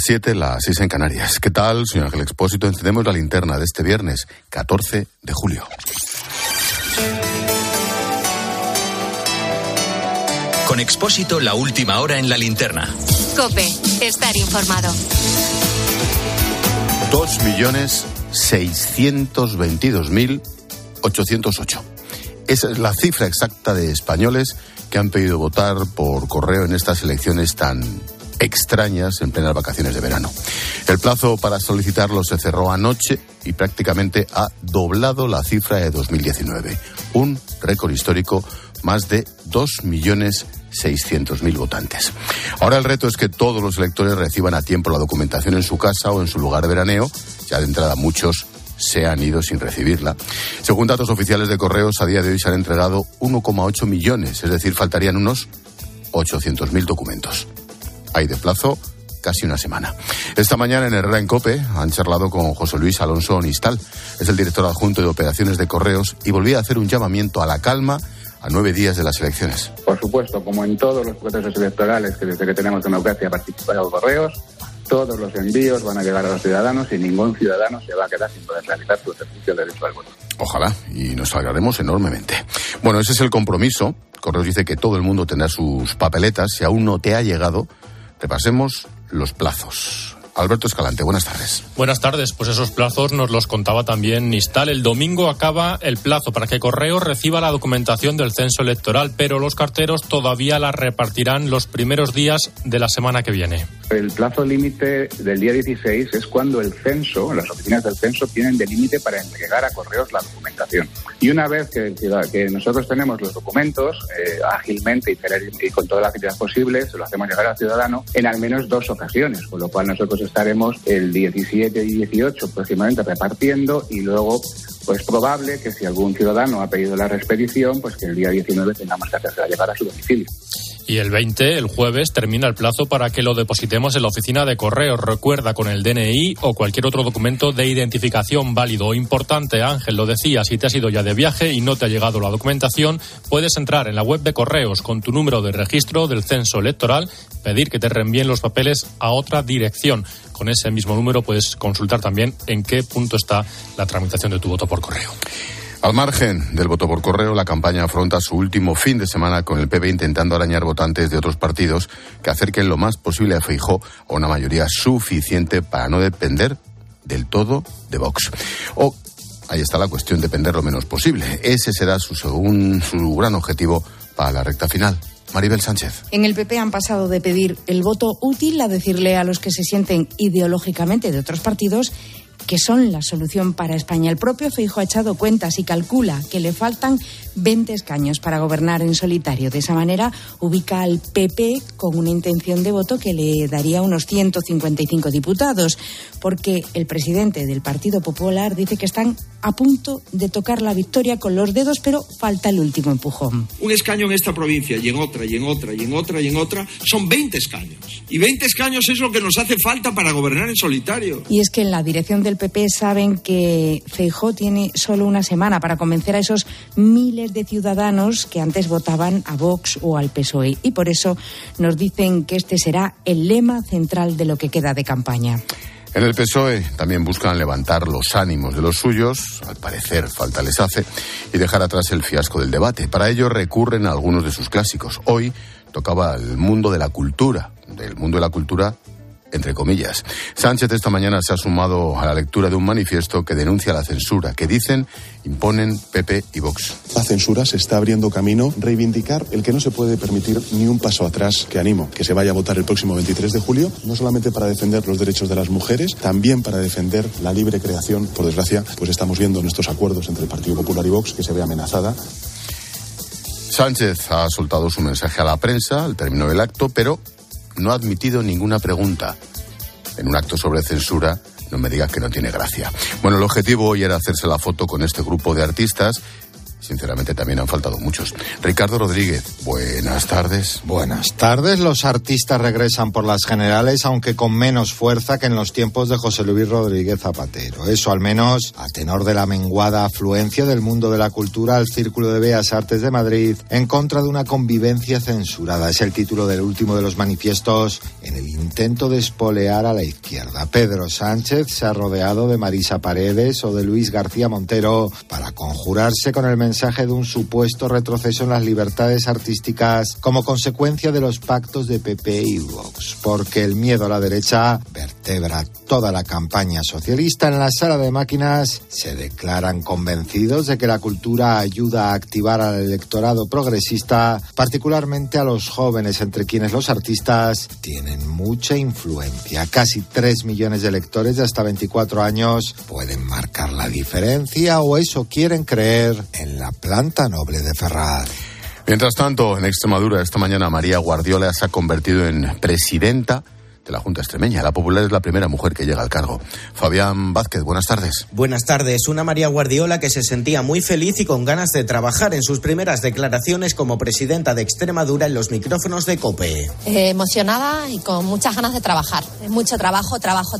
7, las 6 en Canarias. ¿Qué tal, señor Ángel Expósito? Encendemos la linterna de este viernes, 14 de julio. Con Expósito, la última hora en la linterna. COPE, estar informado. 2.622.808. Esa es la cifra exacta de españoles que han pedido votar por correo en estas elecciones tan extrañas en plenas vacaciones de verano. El plazo para solicitarlo se cerró anoche y prácticamente ha doblado la cifra de 2019. Un récord histórico, más de 2.600.000 votantes. Ahora el reto es que todos los electores reciban a tiempo la documentación en su casa o en su lugar de veraneo. Ya de entrada muchos se han ido sin recibirla. Según datos oficiales de Correos, a día de hoy se han entregado 1,8 millones, es decir, faltarían unos 800.000 documentos. Hay de plazo casi una semana. Esta mañana en Herrera en COPE han charlado con José Luis Alonso Onistal. Es el director adjunto de operaciones de Correos y volvía a hacer un llamamiento a la calma a 9 días de las elecciones. Por supuesto, como en todos los procesos electorales que desde que tenemos democracia participado Correos, todos los envíos van a llegar a los ciudadanos y ningún ciudadano se va a quedar sin poder realizar su ejercicio del derecho al voto. Ojalá, y nos alegraremos enormemente. Bueno, ese es el compromiso. Correos dice que todo el mundo tendrá sus papeletas. Si aún no te ha llegado, repasemos los plazos. Alberto Escalante, buenas tardes. Buenas tardes, pues esos plazos nos los contaba también Nistal. El domingo acaba el plazo para que Correos reciba la documentación del censo electoral, pero los carteros todavía la repartirán los primeros días de la semana que viene. El plazo límite del día 16 es cuando el censo, las oficinas del censo tienen de límite para entregar a Correos la documentación. Y una vez que nosotros tenemos los documentos, ágilmente y con toda la agilidad posible, se lo hacemos llegar al ciudadano en al menos 2 ocasiones, con lo cual nosotros estaremos el 17 y 18 próximamente repartiendo y luego pues probable que si algún ciudadano ha pedido la reexpedición, pues que el día 19 tengamos que hacerla llegar a su domicilio. Y el 20, el jueves, termina el plazo para que lo depositemos en la oficina de Correos. Recuerda, con el DNI o cualquier otro documento de identificación válido. Importante, Ángel, lo decía, si te has ido ya de viaje y no te ha llegado la documentación, puedes entrar en la web de Correos con tu número de registro del censo electoral, pedir que te reenvíen los papeles a otra dirección. Con ese mismo número puedes consultar también en qué punto está la tramitación de tu voto por correo. Al margen del voto por correo, la campaña afronta su último fin de semana con el PP intentando arañar votantes de otros partidos que acerquen lo más posible a Feijóo a una mayoría suficiente para no depender del todo de Vox. Ahí está la cuestión, depender lo menos posible. Ese será su gran objetivo para la recta final. Maribel Sánchez. En el PP han pasado de pedir el voto útil a decirle a los que se sienten ideológicamente de otros partidos que son la solución para España. El propio Feijóo ha echado cuentas y calcula que le faltan 20 escaños para gobernar en solitario. De esa manera ubica al PP con una intención de voto que le daría unos 155 diputados, porque el presidente del Partido Popular dice que están a punto de tocar la victoria con los dedos, pero falta el último empujón. Un escaño en esta provincia y en otra, y en otra, y en otra, y en otra, son 20 escaños. Y 20 escaños es lo que nos hace falta para gobernar en solitario. Y es que en la dirección del PP saben que Feijóo tiene solo una semana para convencer a esos miles de ciudadanos que antes votaban a Vox o al PSOE. Y por eso nos dicen que este será el lema central de lo que queda de campaña. En el PSOE también buscan levantar los ánimos de los suyos, al parecer falta les hace, y dejar atrás el fiasco del debate. Para ello recurren a algunos de sus clásicos. Hoy tocaba el mundo de la cultura, entre comillas. Sánchez esta mañana se ha sumado a la lectura de un manifiesto que denuncia la censura, que dicen imponen PP y Vox. La censura se está abriendo camino, reivindicar el que no se puede permitir ni un paso atrás, que animo que se vaya a votar el próximo 23 de julio, no solamente para defender los derechos de las mujeres, también para defender la libre creación. Por desgracia, pues estamos viendo en estos acuerdos entre el Partido Popular y Vox que se ve amenazada. Sánchez ha soltado su mensaje a la prensa al término del acto, pero no ha admitido ninguna pregunta. En un acto sobre censura, no me digas que no tiene gracia. Bueno, el objetivo hoy era hacerse la foto con este grupo de artistas sinceramente también han faltado muchos. Ricardo Rodríguez, buenas tardes. Buenas tardes. Los artistas regresan por las generales, aunque con menos fuerza que en los tiempos de José Luis Rodríguez Zapatero. Eso al menos a tenor de la menguada afluencia del mundo de la cultura al Círculo de Bellas Artes de Madrid en contra de una convivencia censurada. Es el título del último de los manifiestos en el intento de espolear a la izquierda. Pedro Sánchez se ha rodeado de Marisa Paredes o de Luis García Montero para conjurarse con el mensaje de un supuesto retroceso en las libertades artísticas como consecuencia de los pactos de PP y Vox, porque el miedo a la derecha vertebra toda la campaña socialista. En la sala de máquinas se declaran convencidos de que la cultura ayuda a activar al electorado progresista, particularmente a los jóvenes, entre quienes los artistas tienen mucha influencia. Casi 3 millones de electores de hasta 24 años pueden marcar la diferencia, o eso quieren creer, en la planta noble de Ferraz. Mientras tanto, en Extremadura, esta mañana María Guardiola se ha convertido en presidenta de la Junta Extremeña. La Popular es la primera mujer que llega al cargo. Fabián Vázquez, buenas tardes. Buenas tardes. Una María Guardiola que se sentía muy feliz y con ganas de trabajar en sus primeras declaraciones como presidenta de Extremadura en los micrófonos de COPE. Emocionada y con muchas ganas de trabajar. Mucho trabajo,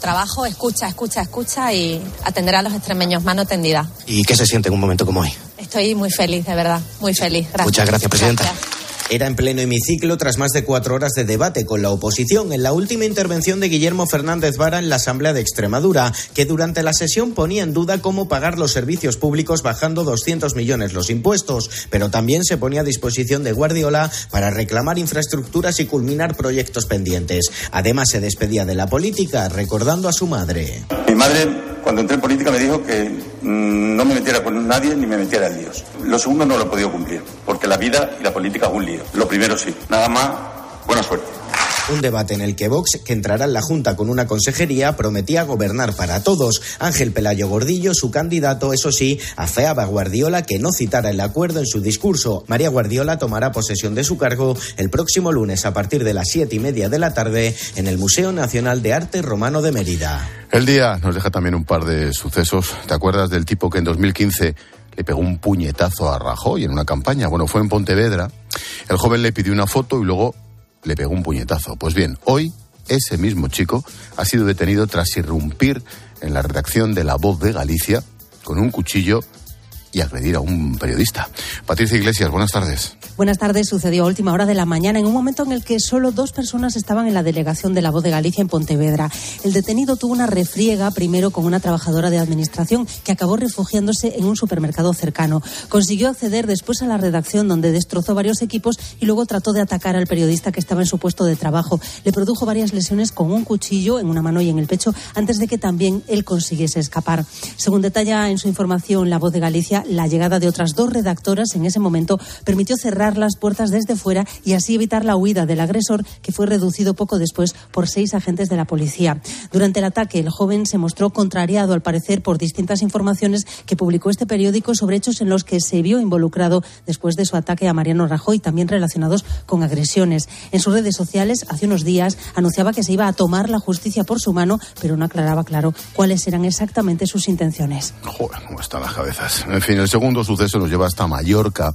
escucha y atender a los extremeños, mano tendida. ¿Y qué se siente en un momento como hoy? Estoy muy feliz, de verdad, muy feliz. Gracias. Muchas gracias, presidenta. Gracias. Era en pleno hemiciclo tras más de 4 horas de debate con la oposición en la última intervención de Guillermo Fernández Vara en la Asamblea de Extremadura, que durante la sesión ponía en duda cómo pagar los servicios públicos bajando 200 millones los impuestos, pero también se ponía a disposición de Guardiola para reclamar infraestructuras y culminar proyectos pendientes. Además, se despedía de la política recordando a su madre. Mi madre, cuando entré en política, me dijo que no me metiera con nadie ni me metiera en líos. Lo segundo no lo he podido cumplir, porque la vida y la política es un lío. Lo primero sí. Nada más, buena suerte. Un debate en el que Vox, que entrará en la Junta con una consejería, prometía gobernar para todos. Ángel Pelayo Gordillo, su candidato, eso sí, afeaba a Guardiola que no citara el acuerdo en su discurso. María Guardiola tomará posesión de su cargo el próximo lunes a partir de las 7:30 de la tarde en el Museo Nacional de Arte Romano de Mérida. El día nos deja también un par de sucesos. ¿Te acuerdas del tipo que en 2015 le pegó un puñetazo a Rajoy en una campaña? Bueno, fue en Pontevedra. El joven le pidió una foto y luego le pegó un puñetazo. Pues bien, hoy ese mismo chico ha sido detenido tras irrumpir en la redacción de La Voz de Galicia con un cuchillo y agredir a un periodista. Patricia Iglesias, buenas tardes. Buenas tardes. Sucedió a última hora de la mañana, en un momento en el que solo 2 personas estaban en la delegación de La Voz de Galicia en Pontevedra. El detenido tuvo una refriega primero con una trabajadora de administración que acabó refugiándose en un supermercado cercano. Consiguió acceder después a la redacción, donde destrozó varios equipos y luego trató de atacar al periodista que estaba en su puesto de trabajo. Le produjo varias lesiones con un cuchillo en una mano y en el pecho antes de que también él consiguiese escapar. Según detalla en su información La Voz de Galicia, la llegada de otras 2 redactoras en ese momento permitió cerrar las puertas desde fuera y así evitar la huida del agresor, que fue reducido poco después por 6 agentes de la policía. Durante el ataque, el joven se mostró contrariado, al parecer, por distintas informaciones que publicó este periódico sobre hechos en los que se vio involucrado después de su ataque a Mariano Rajoy, también relacionados con agresiones. En sus redes sociales, hace unos días, anunciaba que se iba a tomar la justicia por su mano, pero no aclaraba claro cuáles eran exactamente sus intenciones. Joder, cómo están las cabezas. En fin, el segundo suceso nos lleva hasta Mallorca.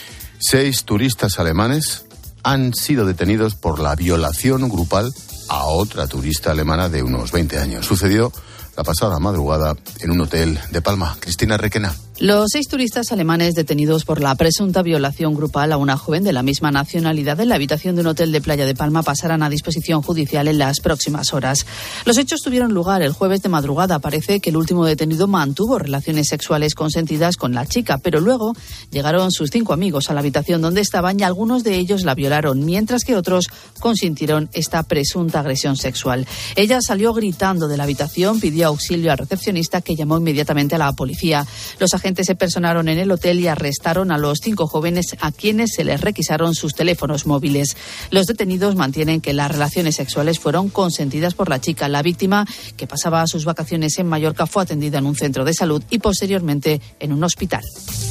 6 turistas alemanes han sido detenidos por la violación grupal a otra turista alemana de unos 20 años. Sucedió la pasada madrugada en un hotel de Palma. Cristina Requena. Los 6 turistas alemanes detenidos por la presunta violación grupal a una joven de la misma nacionalidad en la habitación de un hotel de Playa de Palma pasarán a disposición judicial en las próximas horas. Los hechos tuvieron lugar el jueves de madrugada. Parece que el último detenido mantuvo relaciones sexuales consentidas con la chica, pero luego llegaron sus 5 amigos a la habitación donde estaban y algunos de ellos la violaron, mientras que otros consintieron esta presunta agresión sexual. Ella salió gritando de la habitación, pidió auxilio al recepcionista, que llamó inmediatamente a la policía. Los agentes se personaron en el hotel y arrestaron a los 5 jóvenes, a quienes se les requisaron sus teléfonos móviles. Los detenidos mantienen que las relaciones sexuales fueron consentidas por la chica. La víctima, que pasaba sus vacaciones en Mallorca, fue atendida en un centro de salud y posteriormente en un hospital.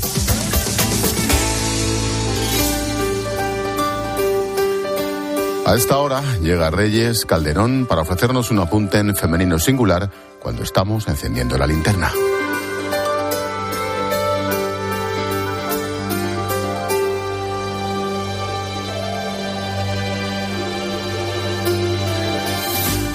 A esta hora llega Reyes Calderón para ofrecernos un apunte en femenino singular cuando estamos encendiendo la linterna.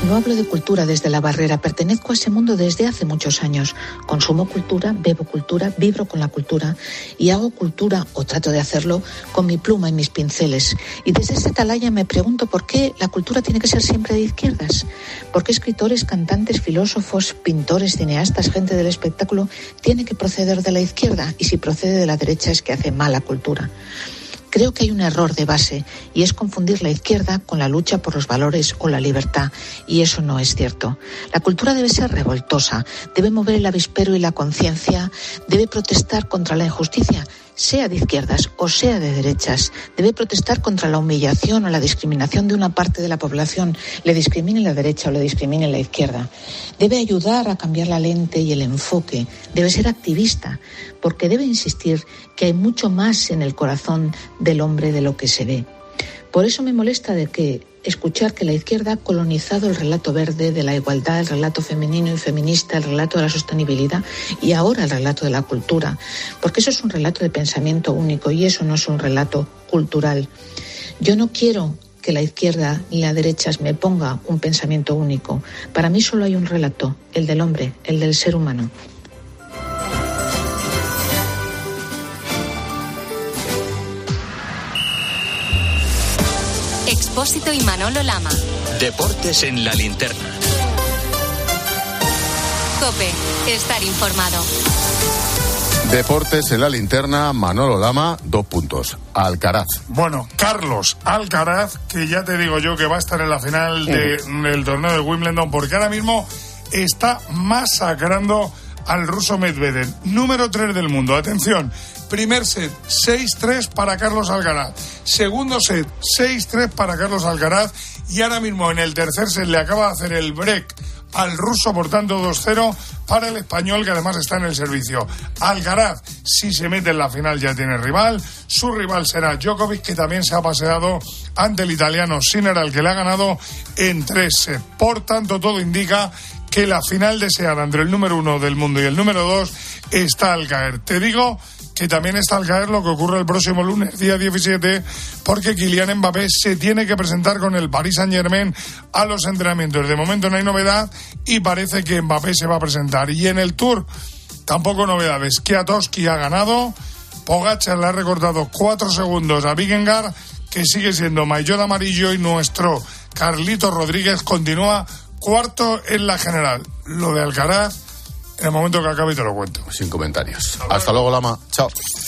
No hablo de cultura desde la barrera, pertenezco a ese mundo desde hace muchos años. Consumo cultura, bebo cultura, vibro con la cultura y hago cultura, o trato de hacerlo, con mi pluma y mis pinceles. Y desde esa atalaya me pregunto por qué la cultura tiene que ser siempre de izquierdas. ¿Por qué escritores, cantantes, filósofos, pintores, cineastas, gente del espectáculo tiene que proceder de la izquierda? Y si procede de la derecha es que hace mala cultura. Creo que hay un error de base y es confundir la izquierda con la lucha por los valores o la libertad, y eso no es cierto. La cultura debe ser revoltosa, debe mover el avispero y la conciencia, debe protestar contra la injusticia, sea de izquierdas o sea de derechas, debe protestar contra la humillación o la discriminación de una parte de la población, le discrimine la derecha o le discrimine la izquierda. Debe ayudar a cambiar la lente y el enfoque, debe ser activista, porque debe insistir que hay mucho más en el corazón del hombre de lo que se ve. Por eso me molesta escuchar que la izquierda ha colonizado el relato verde de la igualdad, el relato femenino y feminista, el relato de la sostenibilidad y ahora el relato de la cultura, porque eso es un relato de pensamiento único y eso no es un relato cultural. Yo no quiero que la izquierda ni la derecha me ponga un pensamiento único. Para mí solo hay un relato, el del hombre, el del ser humano. Expósito y Manolo Lama. Deportes en la linterna. COPE, estar informado. Deportes en la linterna, Manolo Lama, 2 puntos. Alcaraz. Bueno, Carlos Alcaraz, que ya te digo yo que va a estar en la final del torneo de Wimbledon, porque ahora mismo está masacrando al ruso Medvedev, número 3 del mundo. Atención, primer set, 6-3 para Carlos Alcaraz. Segundo set, 6-3 para Carlos Alcaraz. Y ahora mismo en el tercer set le acaba de hacer el break al ruso, por tanto 2-0 para el español, que además está en el servicio. Alcaraz, si se mete en la final, ya tiene rival. Su rival será Djokovic, que también se ha paseado ante el italiano Sinner, al que le ha ganado en 3 sets. Por tanto, todo indica que la final deseada entre el número 1 del mundo y el número 2 está al caer. Te digo que también está al caer lo que ocurre el próximo lunes, día 17, porque Kylian Mbappé se tiene que presentar con el Paris Saint-Germain a los entrenamientos. De momento no hay novedad y parece que Mbappé se va a presentar. Y en el Tour, tampoco novedades. Kwiatkowski ha ganado, Pogačar le ha recortado 4 segundos a Vingegaard, que sigue siendo maillot amarillo, y nuestro Carlitos Rodríguez continúa cuarto en la general. Lo de Alcaraz, en el momento que acabe te lo cuento. Sin comentarios. Hasta luego, Lama. Chao.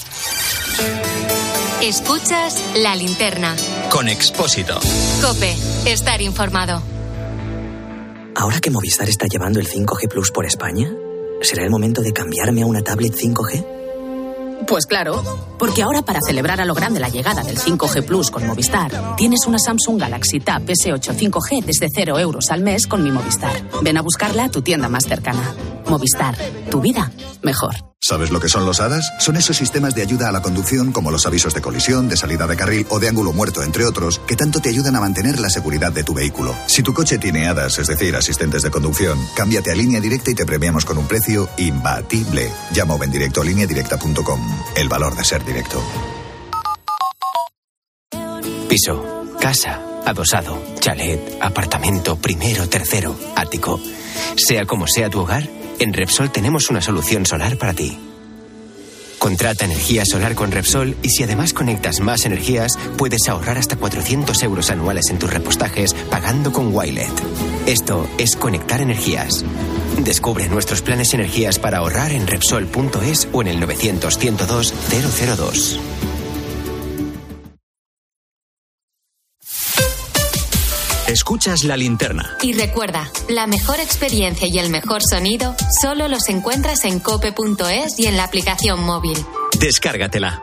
Escuchas La Linterna. Con Expósito. COPE, estar informado. Ahora que Movistar está llevando el 5G Plus por España, ¿será el momento de cambiarme a una tablet 5G? Pues claro, porque ahora, para celebrar a lo grande la llegada del 5G Plus con Movistar, tienes una Samsung Galaxy Tab S8 5G desde 0 euros al mes con mi Movistar. Ven a buscarla a tu tienda más cercana. Movistar, tu vida mejor. ¿Sabes lo que son los ADAS? Son esos sistemas de ayuda a la conducción, como los avisos de colisión, de salida de carril o de ángulo muerto, entre otros, que tanto te ayudan a mantener la seguridad de tu vehículo. Si tu coche tiene ADAS, es decir, asistentes de conducción, cámbiate a Línea Directa y te premiamos con un precio imbatible. Llama o ven directo a lineadirecta.com. El valor de ser directo. Piso, casa, adosado, chalet, apartamento, primero, tercero, ático. Sea como sea tu hogar, en Repsol tenemos una solución solar para ti. Contrata energía solar con Repsol y si además conectas más energías, puedes ahorrar hasta 400 euros anuales en tus repostajes pagando con Wilet. Esto es conectar energías. Descubre nuestros planes energías para ahorrar en Repsol.es o en el 900-102-002. Escuchas La Linterna. Y recuerda, la mejor experiencia y el mejor sonido solo los encuentras en cope.es y en la aplicación móvil. Descárgatela.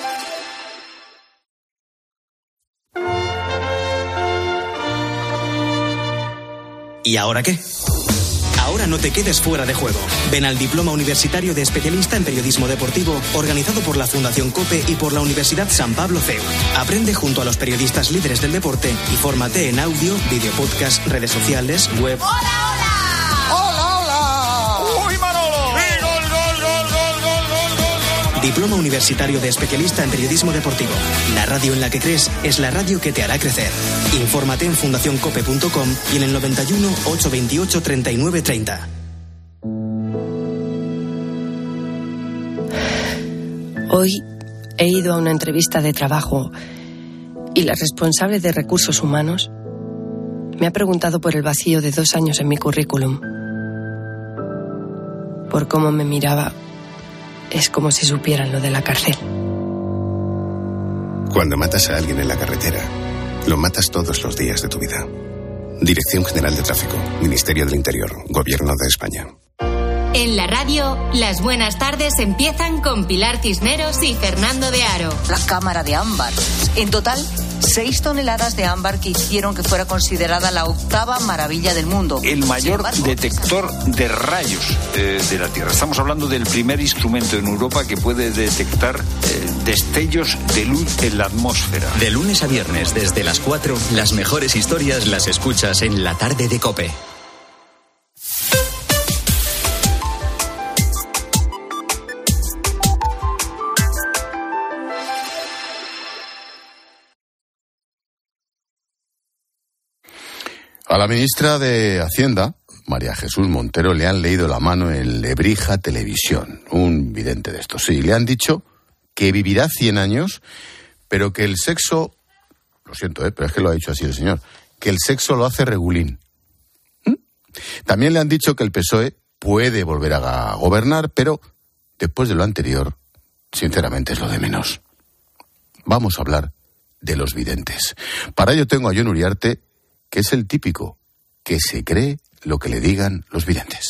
¿Y ahora qué? Ahora no te quedes fuera de juego. Ven al Diploma Universitario de Especialista en Periodismo Deportivo, organizado por la Fundación COPE y por la Universidad San Pablo CEU. Aprende junto a los periodistas líderes del deporte y fórmate en audio, video podcast, redes sociales, web. ¡Hola, hola! ¡Hola, hola! ¡Uy, Manolo! ¡Sí, gol, gol, gol, gol, gol, gol, gol! Diploma universitario de especialista en periodismo deportivo. La radio en la que crees es la radio que te hará crecer. Infórmate en fundacioncope.com y en el 91 828 3930. Hoy he ido a una entrevista de trabajo y la responsable de recursos humanos me ha preguntado por el vacío de 2 años en mi currículum. Por cómo me miraba, es como si supieran lo de la cárcel. Cuando matas a alguien en la carretera, lo matas todos los días de tu vida. Dirección General de Tráfico, Ministerio del Interior, Gobierno de España. En la radio, las buenas tardes empiezan con Pilar Cisneros y Fernando de Aro. La cámara de ámbar. En total, 6 toneladas de ámbar que hicieron que fuera considerada la 8ª maravilla del mundo. El mayor detector de rayos de la Tierra. Estamos hablando del primer instrumento en Europa que puede detectar destellos de luz en la atmósfera. De lunes a viernes, desde las 4, las mejores historias las escuchas en La Tarde de COPE. A la ministra de Hacienda, María Jesús Montero, le han leído la mano en Lebrija Televisión, un vidente de estos. Sí, le han dicho que vivirá 100 años, pero que el sexo, lo siento, pero es que lo ha dicho así el señor, que el sexo lo hace regulín. También le han dicho que el PSOE puede volver a gobernar, pero después de lo anterior, sinceramente es lo de menos. Vamos a hablar de los videntes. Para ello tengo a Jon Uriarte, que es el típico que se cree lo que le digan los videntes.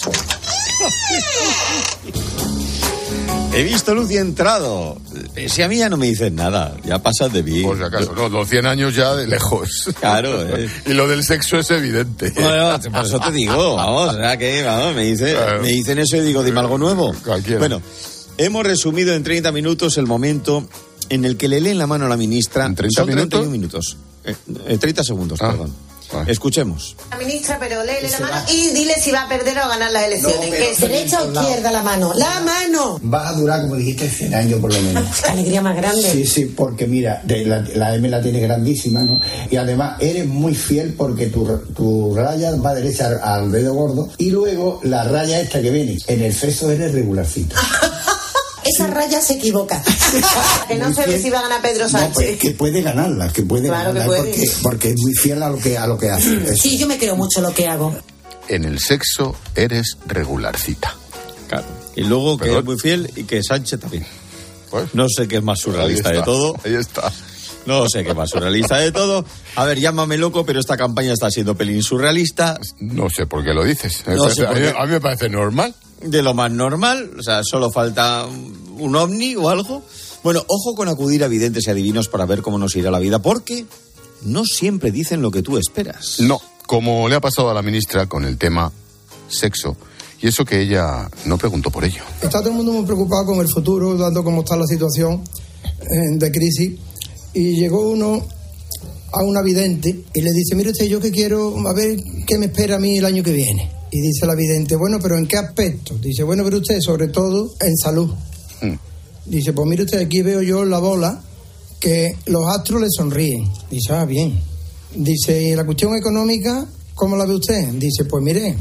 He visto luz y he entrado. Si a mí ya no me dicen nada, ya pasas de mí. Por si acaso, no, los 100 años ya de lejos. Claro, Y lo del sexo es evidente. Bueno, por eso te digo, vamos, ¿verdad que? Vamos, me dicen eso y digo, dime algo nuevo. Cualquiera. Bueno, hemos resumido en 30 minutos el momento en el que le leen la mano a la ministra. ¿En 30 Son minutos? 31 minutos. 30 segundos, perdón. Vale. Escuchemos. La ministra, pero léele la mano y dile si va a perder o ganar las elecciones. No, que es derecha o izquierda la mano. ¡La mano! Va a durar, como dijiste, 100 años por lo menos. ¡Qué alegría más grande! Sí, porque mira, la M la tienes grandísima, ¿no? Y además eres muy fiel porque tu raya va derecha al dedo gordo y luego la raya esta que viene en el sexo eres regularcita. Esa raya se equivoca. Que no se ve si va a ganar Pedro Sánchez. No, pues que puede ganarla, Claro que puede. porque es muy fiel a lo que hace. Eso. Sí, yo me creo mucho lo que hago. En el sexo eres regularcita. Claro. Y luego que es muy fiel y que Sánchez también. Pues, no sé qué es más surrealista de todo. Ahí está. No sé qué más surrealista de todo. A ver, llámame loco, pero esta campaña está siendo pelín surrealista. No sé por qué lo dices. No sé por qué. A mí me parece normal. De lo más normal, o sea, solo falta un ovni o algo. Bueno, ojo con acudir a videntes y adivinos para ver cómo nos irá la vida, porque no siempre dicen lo que tú esperas. No, como le ha pasado a la ministra con el tema sexo, y eso que ella no preguntó por ello. Está todo el mundo muy preocupado con el futuro, dando cómo está la situación de crisis, y llegó uno a una vidente y le dice, mire usted, yo que quiero, a ver qué me espera a mí el año que viene. Y dice la vidente, bueno, pero ¿en qué aspecto? Dice, bueno, pero usted, sobre todo en salud. Dice, pues mire usted, aquí veo yo en la bola que los astros le sonríen. Dice, bien. Dice, ¿y la cuestión económica, cómo la ve usted? Dice, pues mire,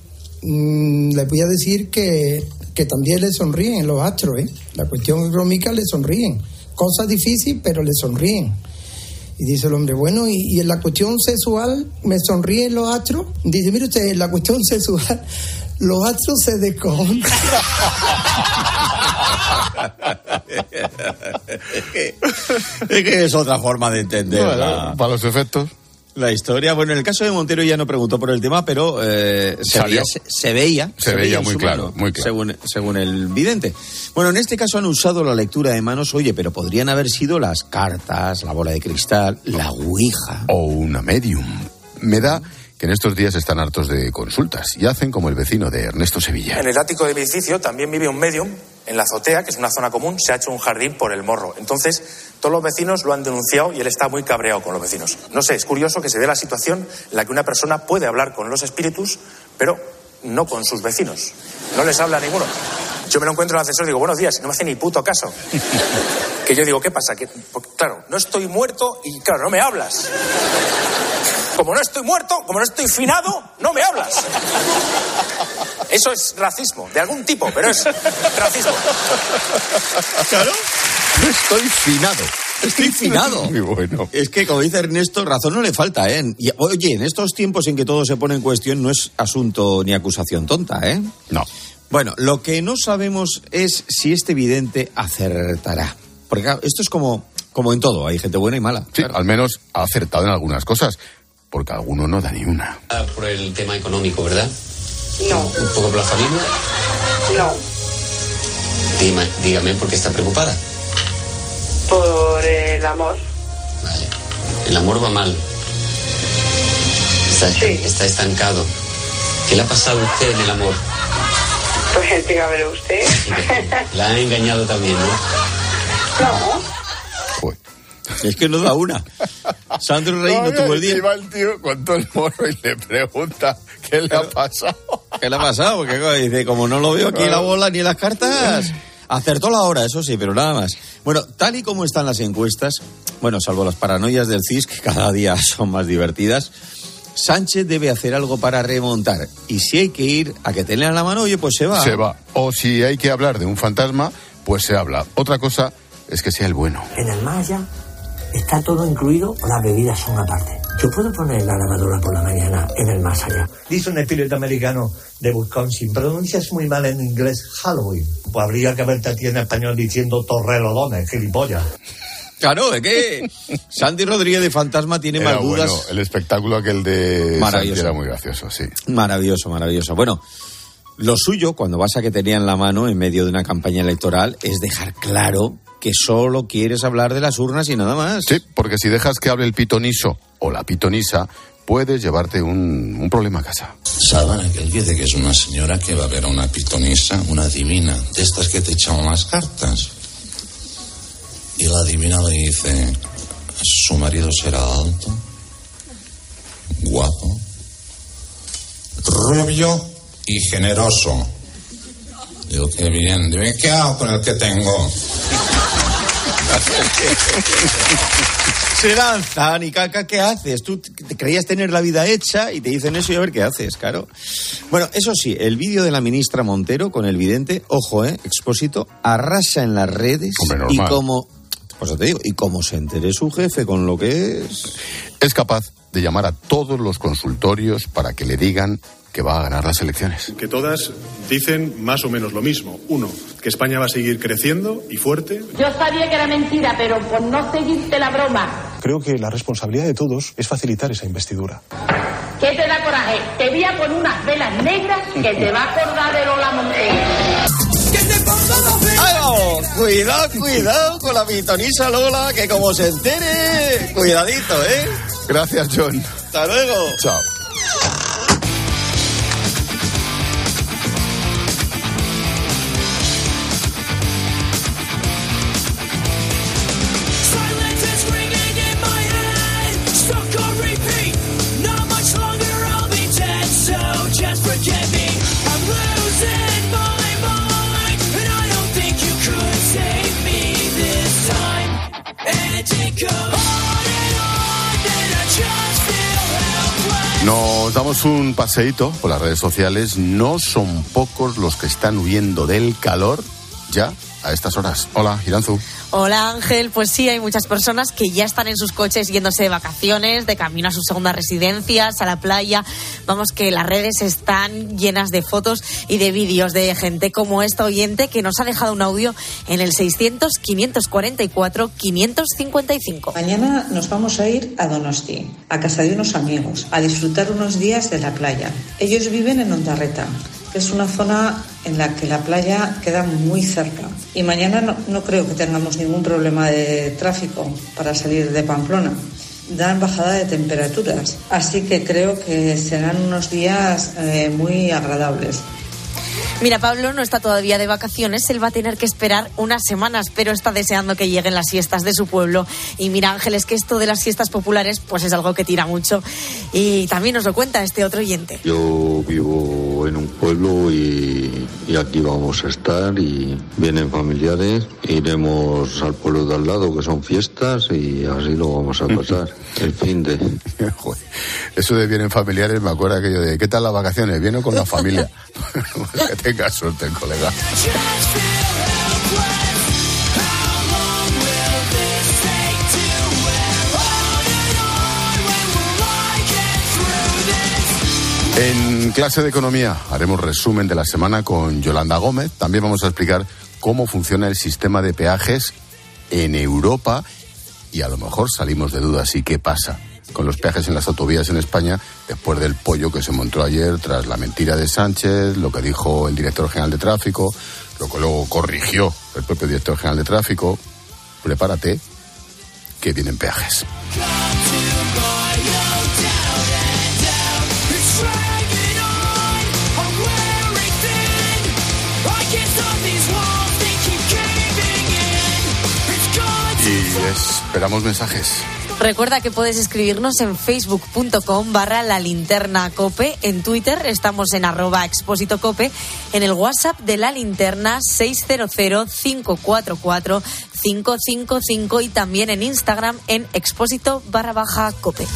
le voy a decir que también le sonríen los astros, ¿eh? La cuestión económica le sonríen. Cosa difícil, pero le sonríen. Y dice el hombre, bueno, ¿y en la cuestión sexual me sonríen los astros? Dice, mire usted, en la cuestión sexual los astros se descojonan. Es que es otra forma de entender para los efectos. La historia. Bueno, en el caso de Montero ya no preguntó por el tema, pero se veía muy claro, muy claro. Según el vidente. Bueno, en este caso han usado la lectura de manos, oye, pero podrían haber sido las cartas, la bola de cristal, la ouija. O una medium. Me da que en estos días están hartos de consultas y hacen como el vecino de Ernesto Sevilla. En el ático del edificio también vive un medium. En la azotea, que es una zona común, se ha hecho un jardín por el morro. Entonces, todos los vecinos lo han denunciado y él está muy cabreado con los vecinos. No sé, es curioso que se dé la situación en la que una persona puede hablar con los espíritus, pero no con sus vecinos. No les habla a ninguno. Yo me lo encuentro en el ascensor y digo, buenos días, y no me hace ni puto caso. Que yo digo, ¿qué pasa? Porque, claro, no estoy muerto y, claro, no me hablas. Como no estoy muerto, como no estoy finado, no me hablas. Eso es racismo, de algún tipo, pero es racismo. Claro. No estoy finado. Estoy finado. Muy bueno. Es que, como dice Ernesto, razón no le falta, ¿eh? Y, oye, en estos tiempos en que todo se pone en cuestión, no es asunto ni acusación tonta, ¿eh? No. Bueno, lo que no sabemos es si este vidente acertará. Porque claro, esto es como en todo, hay gente buena y mala. Sí, claro. Al menos ha acertado en algunas cosas, porque alguno no da ni una. Por el tema económico, ¿verdad? No. ¿Un poco por la familia? No. Dígame por qué está preocupada. Por el amor. Vale. El amor va mal. Está estancado. ¿Qué le ha pasado a usted en el amor? Pues dígamelo usted. La ha engañado también, ¿no? No. Es que no da una. Sandro Rey no tuvo el día. Y va el tío con todo el morro y le pregunta ¿qué le ha pasado? ¿Qué le ha pasado? Porque dice, como no lo veo aquí en la bola ni en las cartas... Acertó la hora, eso sí, pero nada más. Bueno, tal y como están las encuestas, bueno, salvo las paranoias del CIS, que cada día son más divertidas, Sánchez debe hacer algo para remontar. Y si hay que ir a que te lean la mano, oye, pues se va. Se va. O si hay que hablar de un fantasma, pues se habla. Otra cosa es que sea el bueno. En el más allá está todo incluido o las bebidas son aparte. Yo puedo poner la lavadora por la mañana en el más allá. Dice un espíritu americano de Wisconsin, pronuncias muy mal en inglés Halloween. Pues habría que verte a ti en español diciendo torrelodones, gilipollas. Claro, es que Santi Rodríguez de Fantasma tiene más dudas. Bueno, el espectáculo aquel de maravilloso. Santi era muy gracioso, sí. Maravilloso, maravilloso. Bueno, lo suyo, cuando vas a que te lean la mano en medio de una campaña electoral, es dejar claro que solo quieres hablar de las urnas y nada más. Sí, porque si dejas que hable el pitoniso o la pitonisa, puedes llevarte un problema a casa. ¿Saben aquel que dice que es una señora que va a ver a una pitonisa, una divina, de estas que te echan las cartas? Y la divina le dice, su marido será alto, guapo, rubio y generoso. Digo, qué bien. Dime, ¿qué hago con el que tengo? Se lanzan y caca, ¿qué haces? Tú te creías tener la vida hecha y te dicen eso y a ver qué haces, claro. Bueno, eso sí, el vídeo de la ministra Montero con el vidente, ojo, Expósito, arrasa en las redes. Hombre, normal. Y como, pues te digo, y como se entere su jefe con lo que es capaz de llamar a todos los consultorios para que le digan que va a ganar las elecciones. Que todas dicen más o menos lo mismo. Uno, que España va a seguir creciendo y fuerte. Yo sabía que era mentira, pero por no seguirte la broma. Creo que la responsabilidad de todos es facilitar esa investidura. ¿Qué te da coraje? Te voy a poner unas velas negras que te va a acordar de Lola Montero. ¡Ahí vamos! Cuidado con la pitonisa Lola, que como se entere, cuidadito, ¿eh? Gracias, John. Hasta luego. Chao. Nos damos un paseíto por las redes sociales. No son pocos los que están huyendo del calor ya a estas horas. Hola, Iranzu. Hola, Ángel. Pues sí, hay muchas personas que ya están en sus coches yéndose de vacaciones, de camino a sus segundas residencias, a la playa. Vamos, que las redes están llenas de fotos y de vídeos de gente como esta oyente que nos ha dejado un audio en el 600-544-555. Mañana nos vamos a ir a Donosti, a casa de unos amigos, a disfrutar unos días de la playa. Ellos viven en Ondarreta, que es una zona en la que la playa queda muy cerca. Y mañana no creo que tengamos ningún problema de tráfico para salir de Pamplona. Dan bajada de temperaturas, así que creo que serán unos días muy agradables. Mira, Pablo no está todavía de vacaciones, él va a tener que esperar unas semanas, pero está deseando que lleguen las siestas de su pueblo. Y mira, Ángeles, que esto de las siestas populares pues es algo que tira mucho. Y también nos lo cuenta este otro oyente. Yo vivo en un pueblo y aquí vamos a estar y vienen familiares, iremos al pueblo de al lado que son fiestas y así lo vamos a pasar el fin de... Joder, eso de vienen familiares me acuerdo aquello de ¿qué tal las vacaciones? ¿Viene con la familia? Que tenga suerte, colega. En clase de economía haremos resumen de la semana con Yolanda Gómez. También vamos a explicar cómo funciona el sistema de peajes en Europa y a lo mejor salimos de dudas. ¿Y qué pasa con los peajes en las autovías en España después del pollo que se montó ayer tras la mentira de Sánchez, lo que dijo el director general de tráfico, lo que luego corrigió el propio director general de tráfico? Prepárate, que vienen peajes. Y esperamos mensajes. Recuerda que puedes escribirnos en facebook.com/lalinternacope, en Twitter estamos en @expósitocope, en el WhatsApp de La Linterna 600-544-555 y también en Instagram en expósito_cope.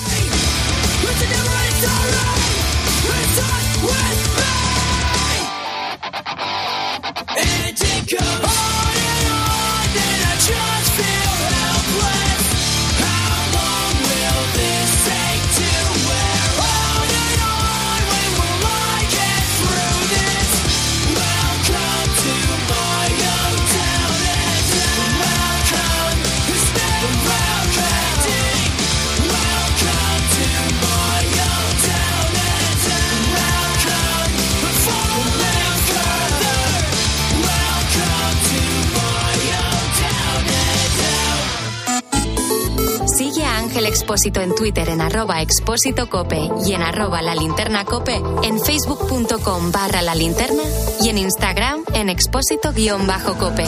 Expósito en Twitter en @expósitocope y en @lalinternacope, en facebook.com/lalinterna y en Instagram en expósito_cope.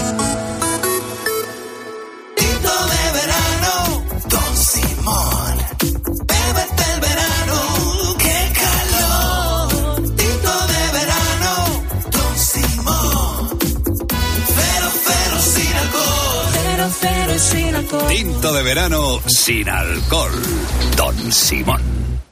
Tinto de verano, Don Simón. Bébete el verano, qué calor. Tinto de verano, Don Simón. Cero sin alcohol. Cero sin alcohol. Tinto de verano sin alcohol. Don Simón.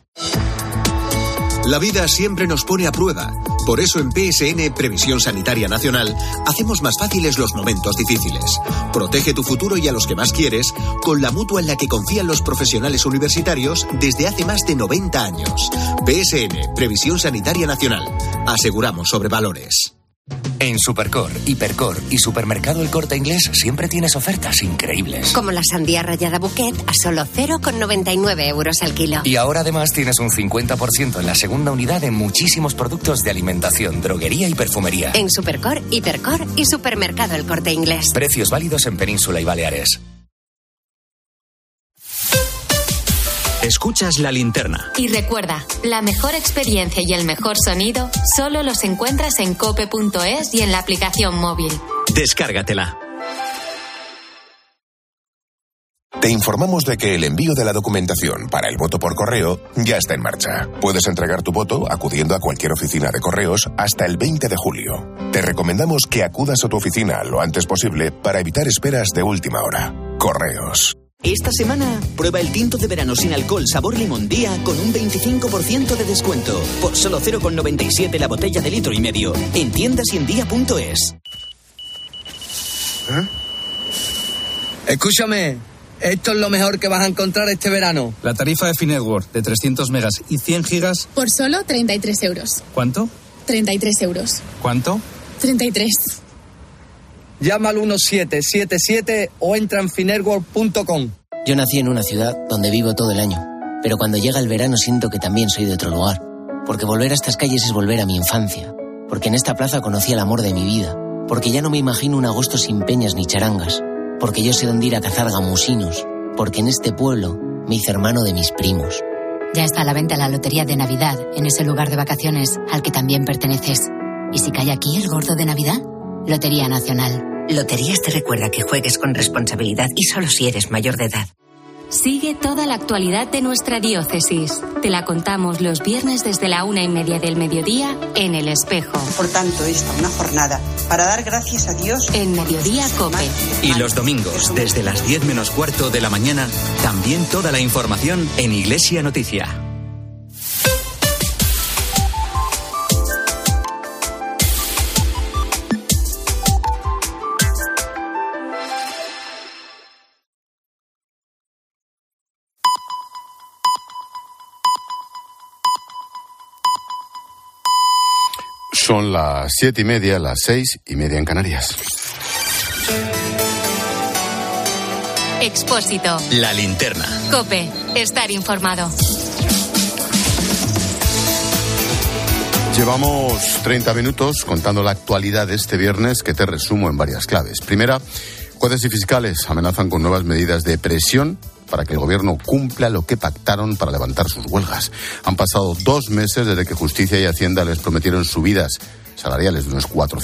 La vida siempre nos pone a prueba. Por eso en PSN, Previsión Sanitaria Nacional, hacemos más fáciles los momentos difíciles. Protege tu futuro y a los que más quieres con la mutua en la que confían los profesionales universitarios desde hace más de 90 años. PSN, Previsión Sanitaria Nacional. Aseguramos sobre valores. En Supercor, Hipercor y Supermercado El Corte Inglés siempre tienes ofertas increíbles. Como la sandía rallada Bouquet a solo 0,99 euros al kilo. Y ahora además tienes un 50% en la segunda unidad en muchísimos productos de alimentación, droguería y perfumería. En Supercor, Hipercor y Supermercado El Corte Inglés. Precios válidos en Península y Baleares. Escuchas La Linterna. Y recuerda, la mejor experiencia y el mejor sonido solo los encuentras en cope.es y en la aplicación móvil. Descárgatela. Te informamos de que el envío de la documentación para el voto por correo ya está en marcha. Puedes entregar tu voto acudiendo a cualquier oficina de correos hasta el 20 de julio. Te recomendamos que acudas a tu oficina lo antes posible para evitar esperas de última hora. Correos. Esta semana, prueba el tinto de verano sin alcohol sabor limón día con un 25% de descuento. Por solo 0,97 la botella de 1,5 litros. En tiendas y en día.es. Escúchame, esto es lo mejor que vas a encontrar este verano. La tarifa de Finetwork de 300 megas y 100 gigas. Por solo 33 euros. ¿Cuánto? 33 euros. ¿Cuánto? 33. Llama al 1777 o entra en finetwork.com. Yo nací en una ciudad donde vivo todo el año, pero cuando llega el verano siento que también soy de otro lugar, porque volver a estas calles es volver a mi infancia, porque en esta plaza conocí el amor de mi vida, porque ya no me imagino un agosto sin peñas ni charangas, porque yo sé dónde ir a cazar gamusinos, porque en este pueblo me hice hermano de mis primos. Ya está a la venta la lotería de Navidad en ese lugar de vacaciones al que también perteneces. ¿Y si cae aquí el gordo de Navidad? Lotería Nacional. Loterías te recuerda que juegues con responsabilidad y solo si eres mayor de edad. Sigue toda la actualidad de nuestra diócesis. Te la contamos los viernes desde la 1:30 del mediodía en El Espejo. Por tanto, esta una jornada para dar gracias a Dios en Mediodía Cope. Y los domingos, desde las 10 menos cuarto de la mañana, también toda la información en Iglesia Noticia. Son las 7:30, las 6:30 en Canarias. Expósito. La linterna. COPE. Estar informado. Llevamos 30 minutos contando la actualidad de este viernes, que te resumo en varias claves. Primera, jueces y fiscales amenazan con nuevas medidas de presión para que el gobierno cumpla lo que pactaron para levantar sus huelgas. Han pasado 2 meses desde que Justicia y Hacienda les prometieron subidas salariales de unos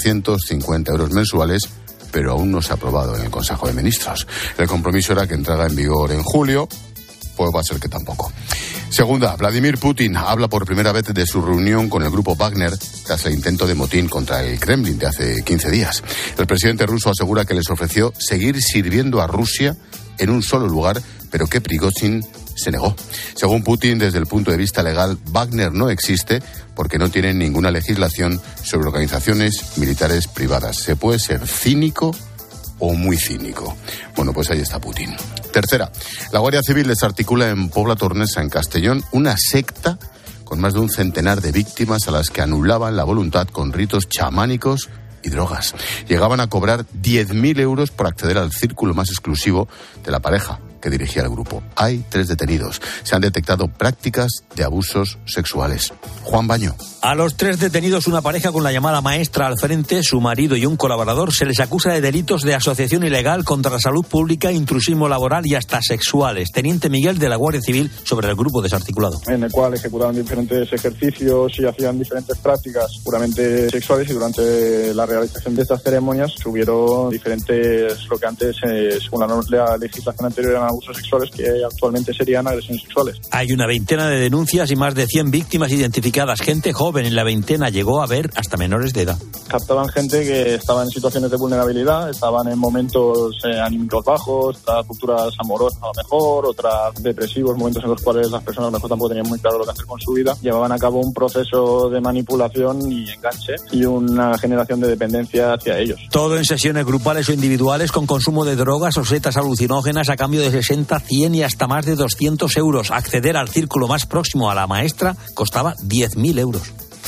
450 euros mensuales, pero aún no se ha aprobado en el Consejo de Ministros. El compromiso era que entrara en vigor en julio, pues va a ser que tampoco. Segunda, Vladimir Putin habla por primera vez de su reunión con el grupo Wagner tras el intento de motín contra el Kremlin de hace 15 días. El presidente ruso asegura que les ofreció seguir sirviendo a Rusia en un solo lugar, pero que Prigozhin se negó. Según Putin, desde el punto de vista legal, Wagner no existe porque no tiene ninguna legislación sobre organizaciones militares privadas. Se puede ser cínico o muy cínico. Bueno, pues ahí está Putin. Tercera, la Guardia Civil desarticula en Pobla Tornesa, en Castellón, una secta con más de un centenar de víctimas a las que anulaban la voluntad con ritos chamánicos y drogas. Llegaban a cobrar 10.000 euros por acceder al círculo más exclusivo de la pareja que dirigía el grupo. Hay 3 detenidos. Se han detectado prácticas de abusos sexuales. Juan Baño. A los 3 detenidos, una pareja con la llamada maestra al frente, su marido y un colaborador, se les acusa de delitos de asociación ilegal contra la salud pública, intrusismo laboral y hasta sexuales. Teniente Miguel de la Guardia Civil sobre el grupo desarticulado. En el cual ejecutaban diferentes ejercicios y hacían diferentes prácticas puramente sexuales, y durante la realización de estas ceremonias hubieron diferentes, lo que antes, según la legislación anterior, eran abusos sexuales, que actualmente serían agresiones sexuales. Hay una veintena de denuncias y más de 100 víctimas identificadas. Gente joven en la veintena, llegó a ver hasta menores de edad. Captaban gente que estaba en situaciones de vulnerabilidad, estaban en momentos anímicos bajos, otras rupturas amorosas a lo mejor, otras depresivos, momentos en los cuales las personas a lo mejor tampoco tenían muy claro lo que hacer con su vida. Llevaban a cabo un proceso de manipulación y enganche y una generación de dependencia hacia ellos. Todo en sesiones grupales o individuales con consumo de drogas o setas alucinógenas a cambio de 60, 100 y hasta más de 200 euros. Acceder al círculo más próximo a la maestra costaba 10.000 euros.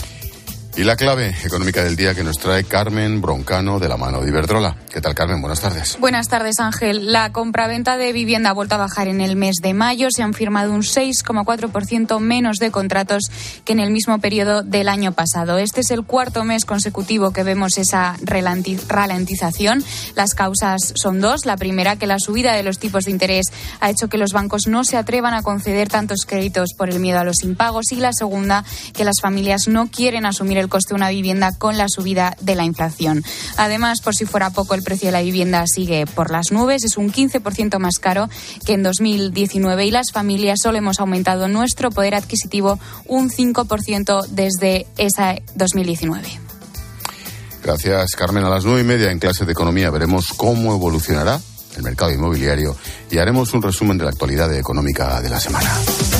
Y la clave económica del día que nos trae Carmen Broncano, de la mano de Iberdrola. ¿Qué tal, Carmen? Buenas tardes. Buenas tardes, Ángel. La compraventa de vivienda ha vuelto a bajar en el mes de mayo. Se han firmado un 6,4% menos de contratos que en el mismo periodo del año pasado. Este es el 4º mes consecutivo que vemos esa ralentización. Las causas son 2. La primera, que la subida de los tipos de interés ha hecho que los bancos no se atrevan a conceder tantos créditos por el miedo a los impagos. Y la segunda, que las familias no quieren asumir el coste de una vivienda con la subida de la inflación. Además, por si fuera poco, el precio de la vivienda sigue por las nubes. Es un 15% más caro que en 2019 y las familias solo hemos aumentado nuestro poder adquisitivo un 5% desde esa 2019. Gracias, Carmen. A las 9:30 en clase de economía veremos cómo evolucionará el mercado inmobiliario y haremos un resumen de la actualidad económica de la semana.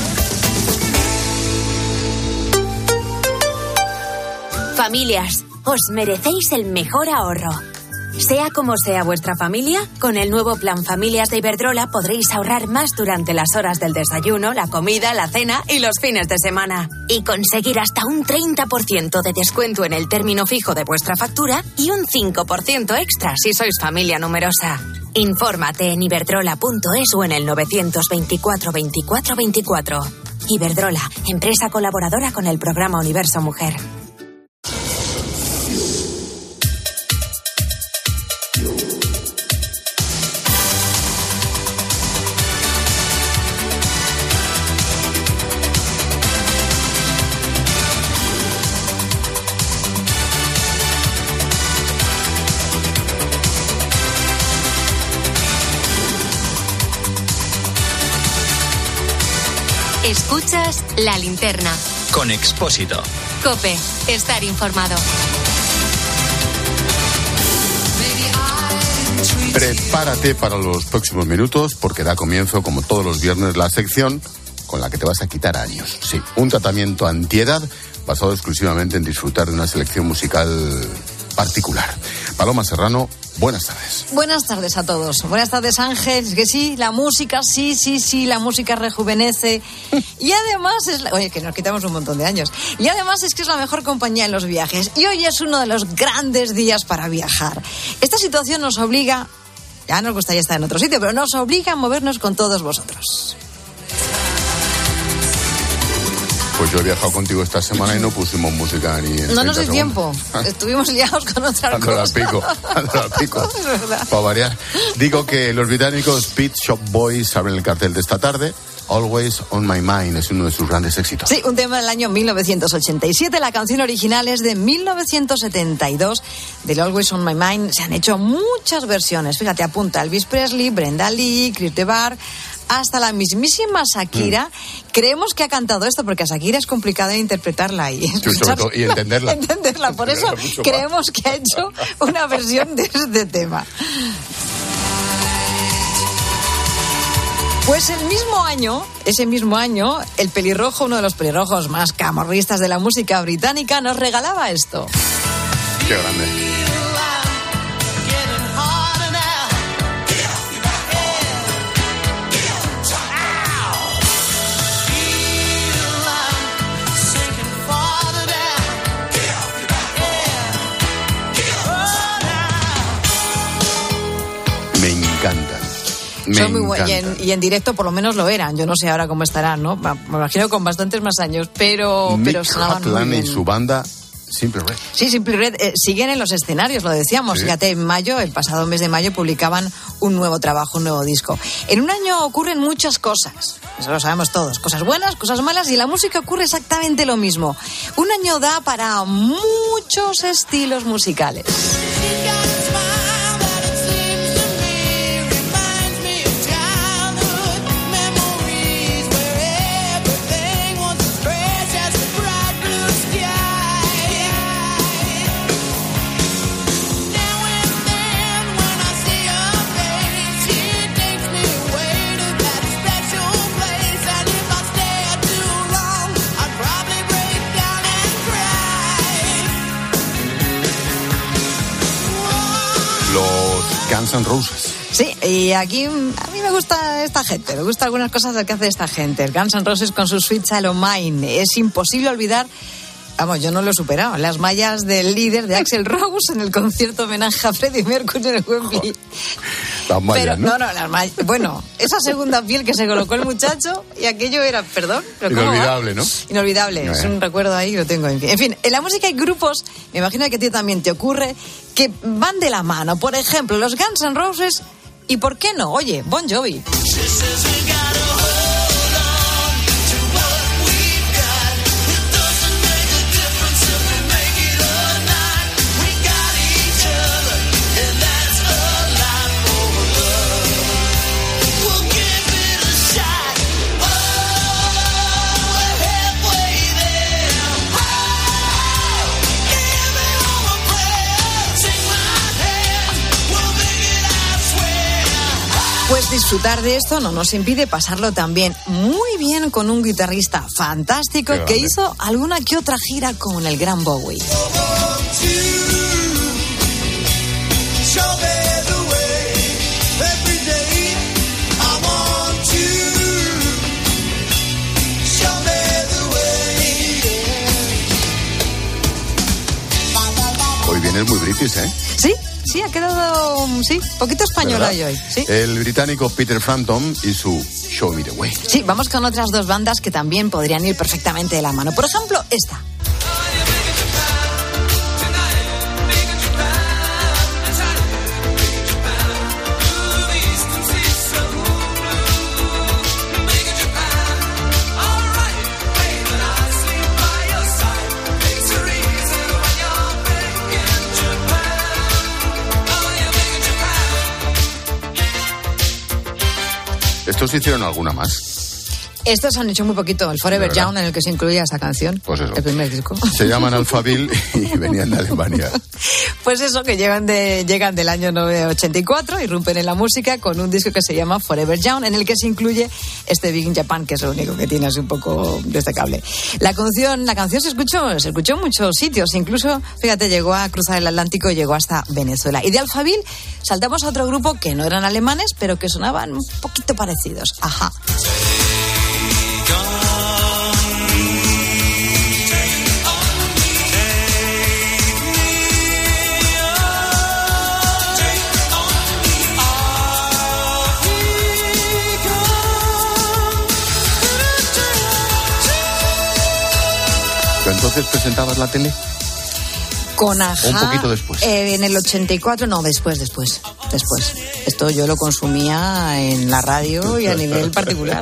Familias, os merecéis el mejor ahorro. Sea como sea vuestra familia, con el nuevo Plan Familias de Iberdrola podréis ahorrar más durante las horas del desayuno, la comida, la cena y los fines de semana. Y conseguir hasta un 30% de descuento en el término fijo de vuestra factura y un 5% extra si sois familia numerosa. Infórmate en iberdrola.es o en el 924 24 24. Iberdrola, empresa colaboradora con el programa Universo Mujer. Escuchas La Linterna. Con Expósito. COPE. Estar informado. Prepárate para los próximos minutos porque da comienzo, como todos los viernes, la sección con la que te vas a quitar años. Sí, un tratamiento antiedad basado exclusivamente en disfrutar de una selección musical particular. Paloma Serrano, buenas tardes. Buenas tardes a todos. Buenas tardes, Ángel. Que sí, la música, sí, la música rejuvenece. Y además oye, que nos quitamos un montón de años. Y además es que es la mejor compañía en los viajes. Y hoy es uno de los grandes días para viajar. Esta situación nos obliga, ya nos gustaría estar en otro sitio, pero nos obliga a movernos con todos vosotros. Pues yo he viajado contigo esta semana y no pusimos música ni en No nos dio segundos. tiempo. Estuvimos liados con otras cosas. Ando al pico. Es verdad. Para variar. Digo que los británicos Pet Shop Boys abren el cartel de esta tarde. Always on My Mind es uno de sus grandes éxitos. Sí, un tema del año 1987. La canción original es de 1972. Del Always on My Mind se han hecho muchas versiones. Fíjate, apunta Elvis Presley, Brenda Lee, Chris DeBar, hasta la mismísima Shakira. Creemos que ha cantado esto porque a Shakira es complicado interpretarla y entenderla. Por eso creemos que ha hecho una versión de este tema. Pues ese mismo año, el pelirrojo, uno de los pelirrojos más camorristas de la música británica, nos regalaba esto. Qué grande. Me encantan. Son muy buenos y en directo por lo menos lo eran. Yo no sé ahora cómo estarán, ¿no? Me imagino con bastantes más años, pero sonaban muy bien. Y su banda Simply Red. Sí, Simply Red siguen en los escenarios, lo decíamos. Sí. Fíjate, el pasado mes de mayo publicaban un nuevo trabajo, un nuevo disco. En un año ocurren muchas cosas, eso lo sabemos todos. Cosas buenas, cosas malas, y en la música ocurre exactamente lo mismo. Un año da para muchos estilos musicales. Guns N' Roses. Sí, y aquí a mí me gusta esta gente, me gustan algunas cosas que hace esta gente. El Guns N' Roses con su Sweet Child O' Mine. Es imposible olvidar, yo no lo he superado, las mallas del líder de Axl Rose en el concierto homenaje a Freddie Mercury en el Wembley. Las mallas, pero, ¿no? Las mallas. Bueno, esa segunda piel que se colocó el muchacho y aquello era, perdón. ¿Pero inolvidable, ¿no? Inolvidable, es un recuerdo ahí que lo tengo. En fin, en la música hay grupos, me imagino que a ti también te ocurre, que van de la mano. Por ejemplo, los Guns N' Roses y, ¿por qué no? Oye, Bon Jovi. Pues disfrutar de esto no nos impide pasarlo también muy bien con un guitarrista fantástico que hizo alguna que otra gira con el gran Bowie. Hoy vienes muy british, ¿eh? Sí, ha quedado, poquito española hoy. ¿Sí? El británico Peter Frampton y su Show Me The Way. Sí, vamos con otras dos bandas que también podrían ir perfectamente de la mano. Por ejemplo, esta. ¿Estos hicieron alguna más? Estos han hecho muy poquito, el Forever Young, en el que se incluía esta canción. Pues eso. El primer disco. Se llaman Alphaville y venían de Alemania. Pues eso, que llegan del año 84, irrumpen en la música con un disco que se llama Forever Young, en el que se incluye este Big in Japan, que es lo único que tiene así un poco destacable. La canción se escuchó en muchos sitios, incluso, fíjate, llegó a cruzar el Atlántico y llegó hasta Venezuela. Y de Alphaville saltamos a otro grupo que no eran alemanes, pero que sonaban un poquito parecidos. Ajá. ¿Entonces presentabas la tele? Con Ajá. Un poquito después. En el 84, no, después. Esto yo lo consumía en la radio y a nivel particular.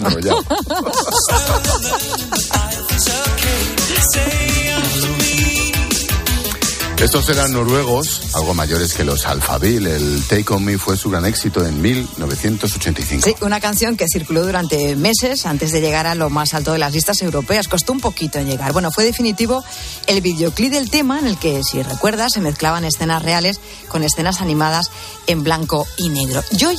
Estos eran noruegos, algo mayores que los Alphaville. El Take On Me fue su gran éxito en 1985. Sí, una canción que circuló durante meses antes de llegar a lo más alto de las listas europeas. Costó un poquito en llegar. Bueno, fue definitivo el videoclip del tema, en el que, si recuerdas, se mezclaban escenas reales con escenas animadas en blanco y negro. Hoy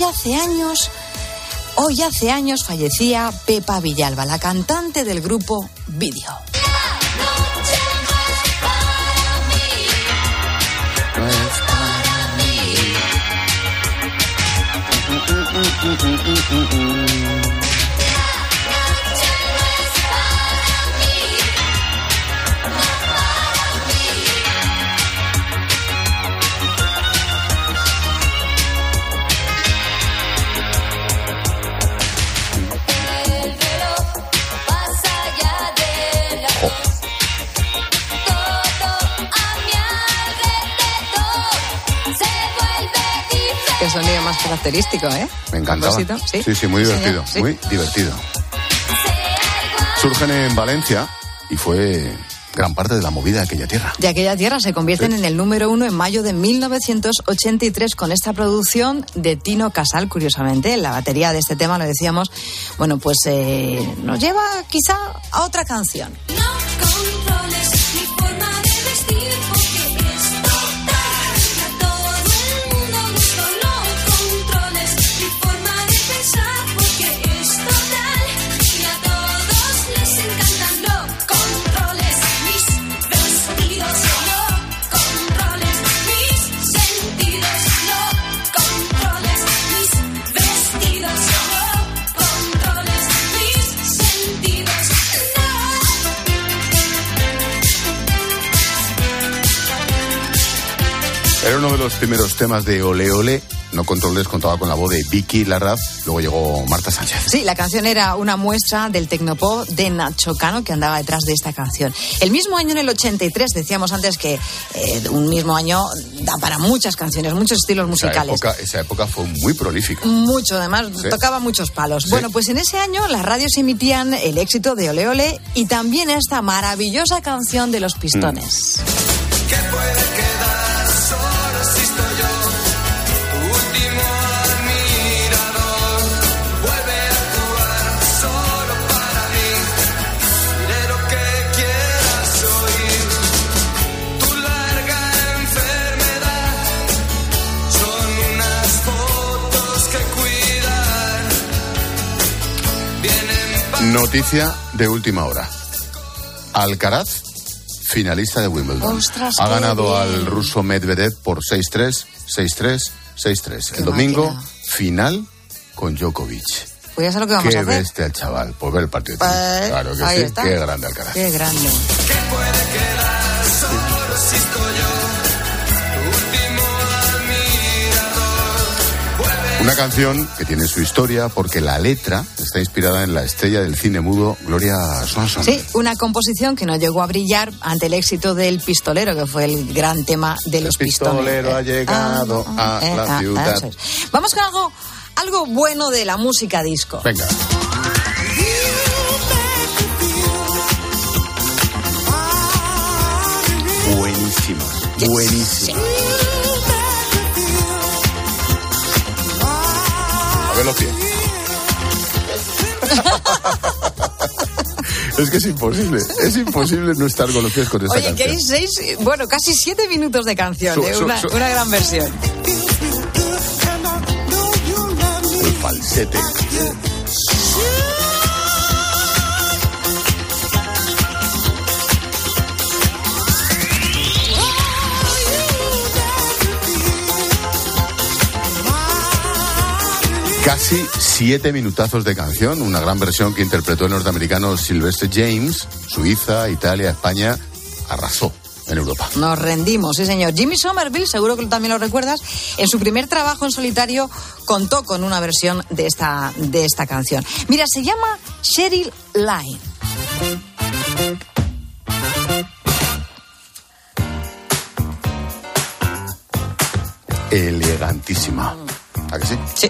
hace años fallecía Pepa Villalba, la cantante del grupo Video. Qué sonido más característico, ¿eh? Me encantaba. Sí, muy divertido, sí. Muy divertido. Surgen en Valencia y fue gran parte de la movida de aquella tierra. De aquella tierra se convierten en el número 1 en mayo de 1983 con esta producción de Tino Casal, curiosamente. La batería de este tema, lo decíamos, bueno, pues nos lleva quizá a otra canción. Era uno de los primeros temas de Ole Ole. No Controles contaba con la voz de Vicky Larraz, luego llegó Marta Sánchez. Sí, la canción era una muestra del tecnopop de Nacho Cano, que andaba detrás de esta canción. El mismo año, en el 83, decíamos antes que un mismo año da para muchas canciones, muchos estilos musicales. Esa época fue muy prolífica. Mucho, además, sí. Tocaba muchos palos. Sí. Bueno, pues en ese año las radios emitían el éxito de Ole Ole y también esta maravillosa canción de Los Pistones. ¿Qué puede quedar solo si estoy yo? Noticia de última hora. Alcaraz, finalista de Wimbledon. Ostras, ha ganado al ruso Medvedev por 6-3, 6-3, 6-3. El domingo, final con Djokovic. Pues ya sé lo que vamos a hacer. Qué bestia el chaval, por ver el partido. Claro que sí, está. Qué grande Alcaraz. Qué grande. ¿Qué puede quedar solo si estoy yo? Una canción que tiene su historia porque la letra está inspirada en la estrella del cine mudo Gloria Swanson. Sí, una composición que no llegó a brillar ante el éxito del Pistolero, que fue el gran tema de Los Pistones. El Pistolero ha llegado a la ciudad. Vamos con algo bueno de la música disco. Venga. Buenísima, buenísima. A ver los pies. Es que es imposible no estar con los pies con esta Oye, canción. que hay casi 7 minutos de canción, una gran versión. El falsete. Casi 7 minutazos de canción, una gran versión que interpretó el norteamericano Sylvester James. Suiza, Italia, España, arrasó en Europa. Nos rendimos, sí señor. Jimmy Somerville, seguro que también lo recuerdas, en su primer trabajo en solitario contó con una versión de esta canción. Mira, se llama Cheryl Line. Elegantísima. ¿A que sí? Sí.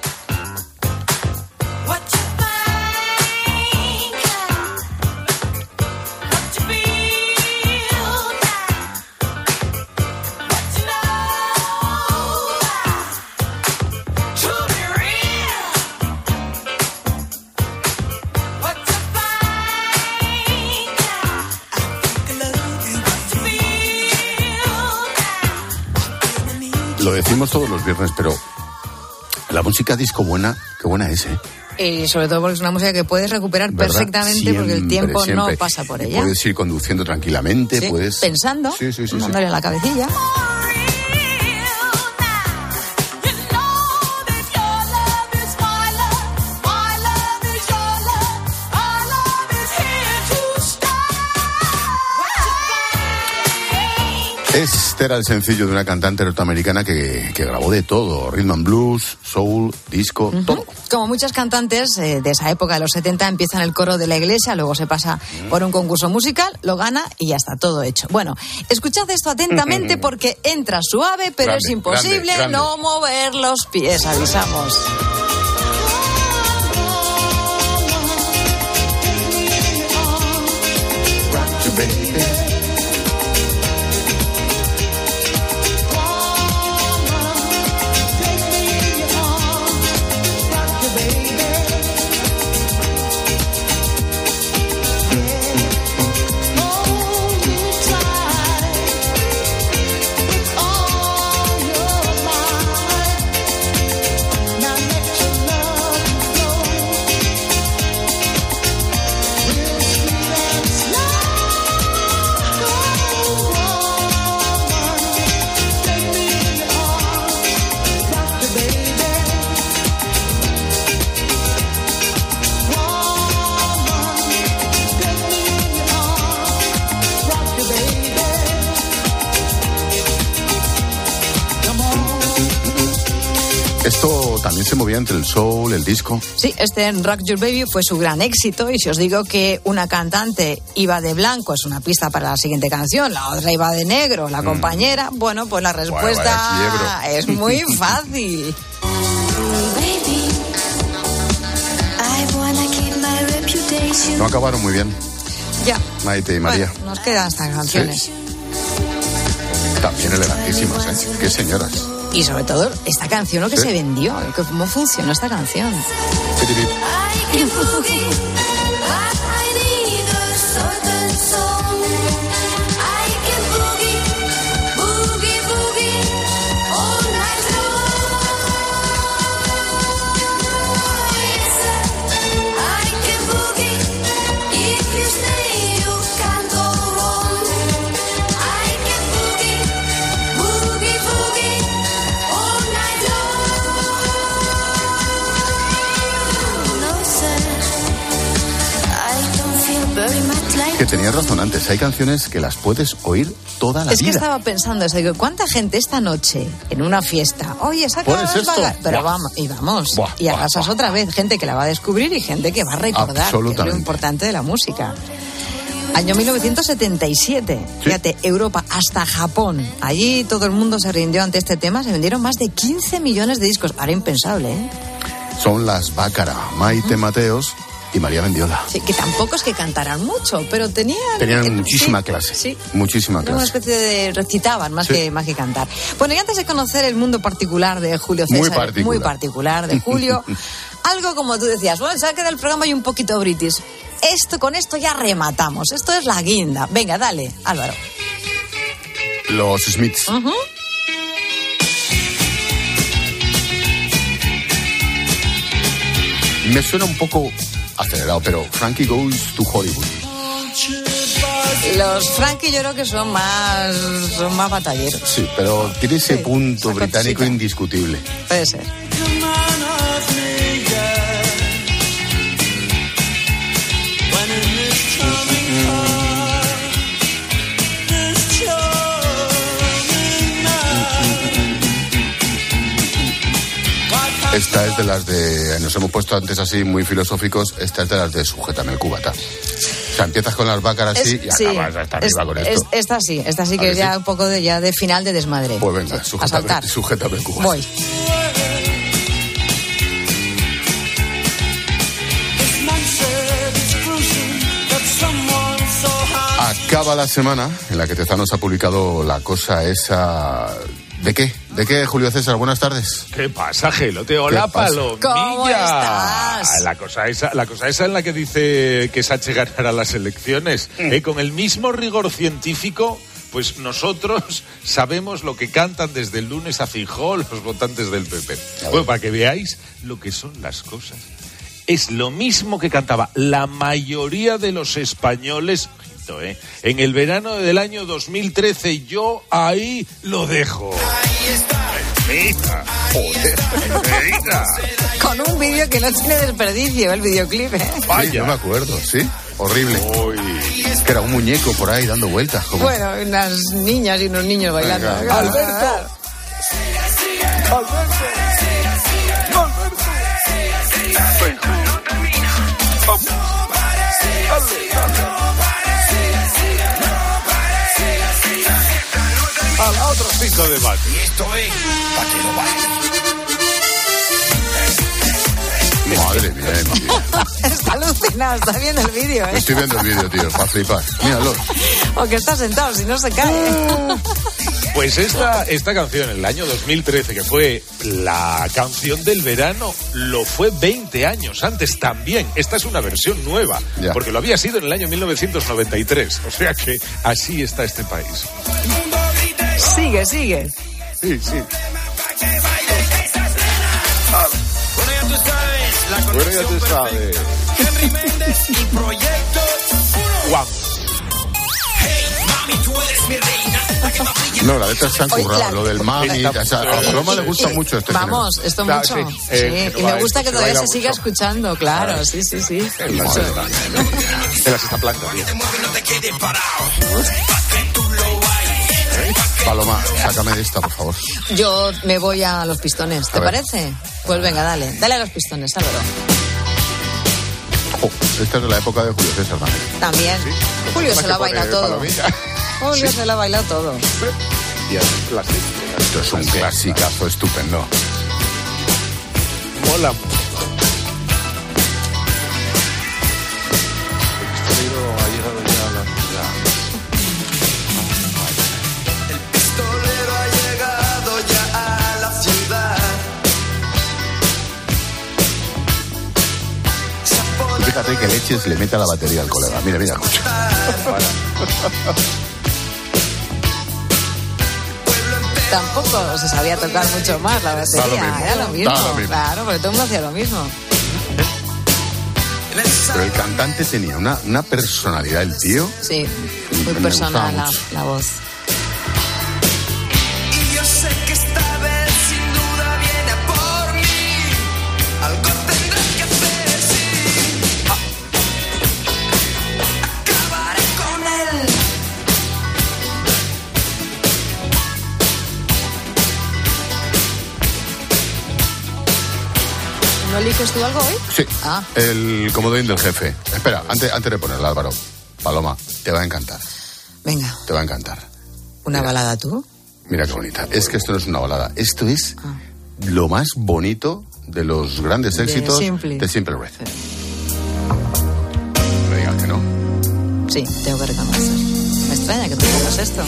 Lo decimos todos los viernes, pero la música disco buena, qué buena es, ¿eh? Y sobre todo porque es una música que puedes recuperar perfectamente, siempre, porque el tiempo no pasa por ella. Puedes ir conduciendo tranquilamente, sí, puedes... pensando, dándole en la cabecilla. Este era el sencillo de una cantante norteamericana que grabó de todo, rhythm and blues, soul, disco, todo. Como muchas cantantes de esa época de los 70 empiezan el coro de la iglesia, luego se pasa por un concurso musical, lo gana y ya está todo hecho. Bueno, escuchad esto atentamente porque entra suave, pero es imposible no mover los pies, avisamos. Esto también se movía entre el soul, el disco. Sí, este Rock Your Baby fue su gran éxito y si os digo que una cantante iba de blanco es una pista para la siguiente canción, la otra iba de negro, la compañera, bueno, pues la respuesta es muy fácil. No acabaron muy bien. Ya. Maite y María. Bueno, nos quedan estas canciones. Sí. También elegantísimas, ¿eh? Qué señoras. Y sobre todo, esta canción, lo que se vendió, cómo funcionó esta canción. Que tenías razón antes, hay canciones que las puedes oír toda la vida. Es que estaba pensando eso, digo, ¿cuánta gente esta noche en una fiesta? Oye, saca las vagas. Pero vamos, y arrasas otra vez, gente que la va a descubrir y gente que va a recordar, que es lo importante de la música. Año 1977, fíjate, Europa hasta Japón, allí todo el mundo se rindió ante este tema, se vendieron más de 15 millones de discos, ahora impensable, ¿eh? Son las Bácara, Maite Mateos y María Mendiola. Sí, que tampoco es que cantaran mucho, pero tenían muchísima clase. Sí. Muchísima clase. Una especie de recitaban más que cantar. Bueno, y antes de conocer el mundo particular de Julio César, muy particular de Julio, algo como tú decías, bueno, se ha quedado el programa y un poquito british. Con esto ya rematamos. Esto es la guinda. Venga, dale, Álvaro. Los Smiths. Uh-huh. Me suena un poco acelerado, pero Frankie Goes to Hollywood. Los Frankie yo creo que son más batalleros. Sí, pero tiene ese punto británico indiscutible. Puede ser. Esta es de las de... Nos hemos puesto antes así muy filosóficos. Esta es de las de Sujétame el cubata. O sea, empiezas con las bácaras así y acabas hasta arriba con esto. Esta sí que es ya un poco de final de desmadre. Pues venga, sujétame el cubata. Voy. Acaba la semana en la que Tezanos ha publicado la cosa esa... ¿De qué? ¿De qué, Julio César? Buenas tardes. ¿Qué pasa, Gelote? Hola, Palomilla. ¿Cómo estás? La cosa esa en la que dice que Sánchez ganará las elecciones. Con el mismo rigor científico, pues nosotros sabemos lo que cantan desde el lunes a Feijóo los votantes del PP. Bueno, para que veáis lo que son las cosas. Es lo mismo que cantaba la mayoría de los españoles... En el verano del año 2013, yo ahí lo dejo. Ahí está. Mira, joder, mira. Con un vídeo que no tiene desperdicio, el videoclip, ¿eh? Vaya. Sí, no me acuerdo, ¿sí? Horrible. Es que era un muñeco por ahí dando vueltas. Como... Bueno, unas niñas y unos niños bailando. Venga. Alberto. A la otra cita de debate. Y esto es para que lo Madre bailes. mía. Está alucinado, está viendo el vídeo, ¿eh? Estoy viendo el vídeo, tío, para flipar. Míralo. O que está sentado, si no se cae. Pues esta canción, en el año 2013, que fue la canción del verano, lo fue 20 años antes también. Esta es una versión nueva, porque lo había sido en el año 1993. O sea que así está este país. Sigue. Sí. Bueno, ya tú sabes. Henry Méndez y Proyecto Juan. Hey, mami, tú eres mi reina. No, la letra está encurrada, lo del mami. O sea, a Paloma le gusta mucho este género. Vamos, esto mucho. Sí. Y me gusta que todavía se siga escuchando, claro. Sí. En las esta planta, tío. Paloma, sácame de esta, por favor. Yo me voy a Los Pistones, ¿te parece? Pues venga, dale a Los Pistones, Álvaro. Esta es de la época de Julio César también. ¿Sí? Julio se la ha bailado todo. Julio se la ha bailado todo. Esto es un clasicazo estupendo. Mola. Este libro ha llegado ya a la ciudad. El pistolero ha llegado ya a la ciudad. Fíjate que leches le mete a la batería al colega. Mira, escucha. Tampoco se sabía tocar mucho más la batería. Era lo mismo. Claro, porque todo el mundo hacía lo mismo. Pero el cantante tenía una personalidad, el tío. Sí, muy personal la voz. Y yo sé que esta vez sin duda viene por mí. Algo tendré que hacer, sí. Acabaré con él. ¿No eliges tú algo hoy? Sí, el comodín del jefe. Espera, antes de ponerla, Álvaro. Paloma, te va a encantar. Venga. Te va a encantar. ¿Una balada tú? Mira qué bonita. Es que esto no es una balada. Esto es lo más bonito de los grandes éxitos de Simple Red. Sí. No me digas que no. Sí, tengo que reconocer. Me extraña que tú pongas esto.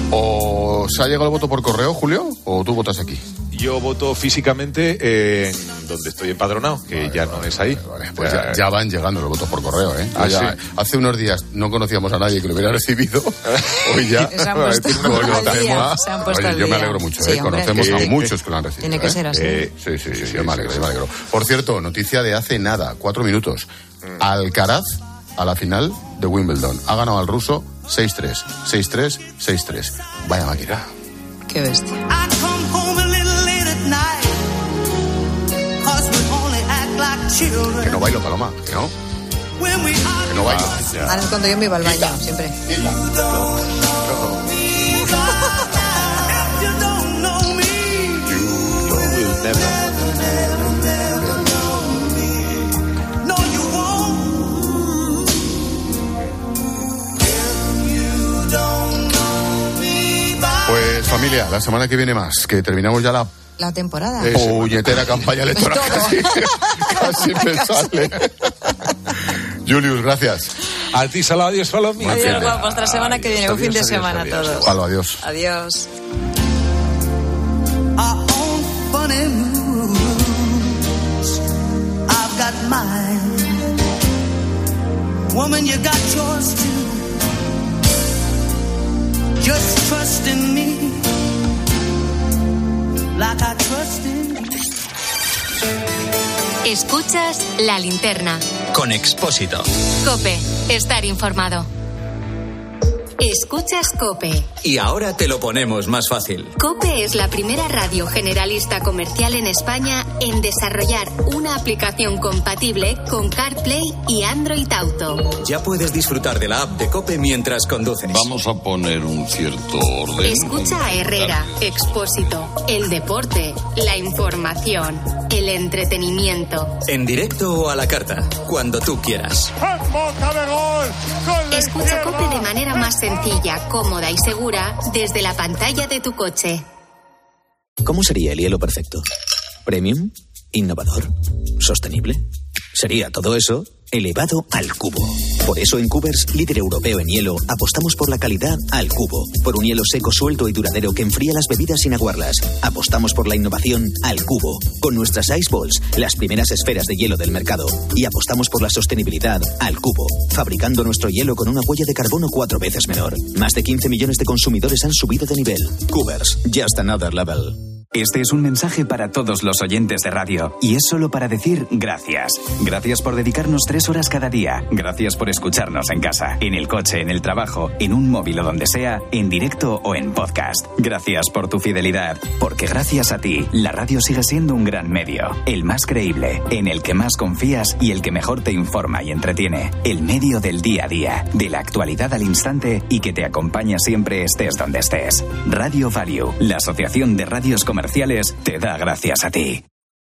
¿Os ha llegado el voto por correo, Julio? ¿O tú votas aquí? Yo voto físicamente en donde estoy empadronado, que ya no es ahí. Pues ya van llegando los votos por correo, ¿eh? ¿Sí? Hace unos días no conocíamos a nadie que lo hubiera recibido. Hoy ya se han puesto Oye, yo me alegro mucho, sí, conocemos a muchos que lo han recibido. Tiene que ser así. Sí, yo me alegro. Por cierto, noticia de hace nada, 4 minutos. Alcaraz a la final de Wimbledon. Ha ganado al ruso 6-3, 6-3, 6-3. Vaya máquina. Qué bestia. Que no bailo, Paloma, que no. Que no bailo. Ahora es cuando yo me iba al baño, siempre. Pues familia, la semana que viene más, que terminamos ya la temporada. Puñetera campaña electoral. Casi me sale. Julius, gracias. A ti, Salva, adiós, Paloma. Adiós, guapos, hasta la semana que viene. Un fin de semana a todos. Palo, adiós. Adiós. Woman, you got yours too. Just trust in me, like I trust in you. Escuchas La Linterna. Con Expósito. COPE. Estar informado. Escuchas COPE. Y ahora te lo ponemos más fácil. COPE es la primera radio generalista comercial en España en desarrollar una aplicación compatible con CarPlay y Android Auto. Ya puedes disfrutar de la app de COPE mientras conduces. Vamos a poner un cierto orden. Escucha a Herrera, Expósito, el deporte, la información, el entretenimiento. En directo o a la carta, cuando tú quieras. Escucha COPE de manera más sencilla, cómoda y segura desde la pantalla de tu coche. ¿Cómo sería el hielo perfecto? ¿Premium? ¿Innovador? ¿Sostenible? Sería todo eso elevado al cubo. Por eso en Cubers, líder europeo en hielo, apostamos por la calidad al cubo. Por un hielo seco, suelto y duradero que enfría las bebidas sin aguarlas. Apostamos por la innovación al cubo. Con nuestras Ice Balls, las primeras esferas de hielo del mercado. Y apostamos por la sostenibilidad al cubo. Fabricando nuestro hielo con una huella de carbono 4 veces menor. Más de 15 millones de consumidores han subido de nivel. Cubers, just another level. Este es un mensaje para todos los oyentes de radio y es solo para decir gracias. Gracias por dedicarnos 3 horas cada día. Gracias por escucharnos en casa, en el coche, en el trabajo, en un móvil o donde sea, en directo o en podcast. Gracias por tu fidelidad, porque gracias a ti, la radio sigue siendo un gran medio. El más creíble, en el que más confías y el que mejor te informa y entretiene. El medio del día a día, de la actualidad al instante y que te acompaña siempre estés donde estés. Radio Value, la asociación de radios comerciales, te da gracias a ti.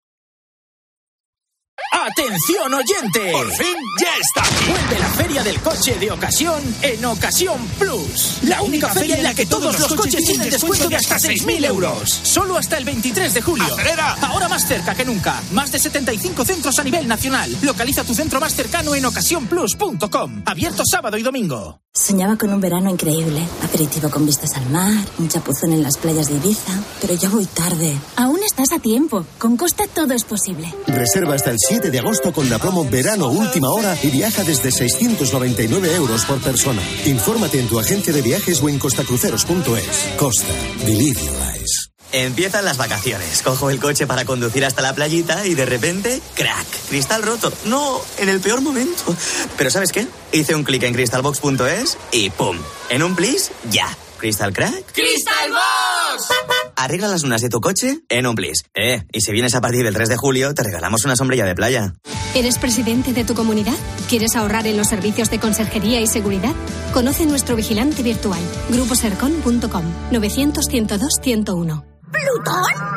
¡Atención, oyente! ¡Por fin ya está aquí! Vuelve la Feria del Coche de Ocasión en Ocasión Plus. La única feria en la que todos los coches tienen descuento de hasta 6.000 euros. Solo hasta el 23 de julio. ¡Acelera! Ahora más cerca que nunca. Más de 75 centros a nivel nacional. Localiza tu centro más cercano en ocasiónplus.com. Abierto sábado y domingo. Soñaba con un verano increíble. Aperitivo con vistas al mar, un chapuzón en las playas de Ibiza. Pero ya voy tarde. Aún estás a tiempo. Con Costa todo es posible. Reserva hasta el 7 de agosto con la promo Verano Última Hora y viaja desde 699 euros por persona. Infórmate en tu agencia de viajes o en costacruceros.es. Costa. Believe your eyes. Empiezan las vacaciones. Cojo el coche para conducir hasta la playita y de repente, ¡crack! Cristal roto. No, en el peor momento. Pero ¿sabes qué? Hice un clic en crystalbox.es y ¡pum! En un plis, ya. ¿Crystal crack? ¡Crystal Box! Arregla las lunas de tu coche en un plis. Y si vienes a partir del 3 de julio, te regalamos una sombrilla de playa. ¿Eres presidente de tu comunidad? ¿Quieres ahorrar en los servicios de conserjería y seguridad? Conoce nuestro vigilante virtual. Gruposercon.com 900-102-101. ¿Plutón?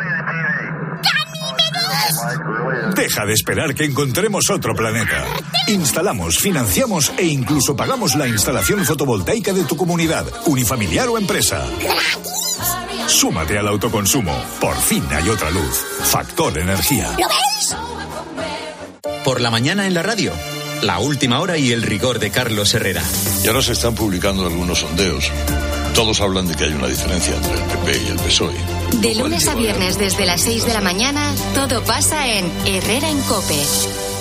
Deja de esperar que encontremos otro planeta. Instalamos, financiamos e incluso pagamos la instalación fotovoltaica de tu comunidad, unifamiliar o empresa. Súmate al autoconsumo. Por fin hay otra luz. Factor Energía. ¿Lo ves? Por la mañana en la radio. La última hora y el rigor de Carlos Herrera. Y ahora se están publicando algunos sondeos Todos hablan de que hay una diferencia entre el PP y el PSOE. De lunes a viernes desde las 6 de la mañana, todo pasa en Herrera en COPE.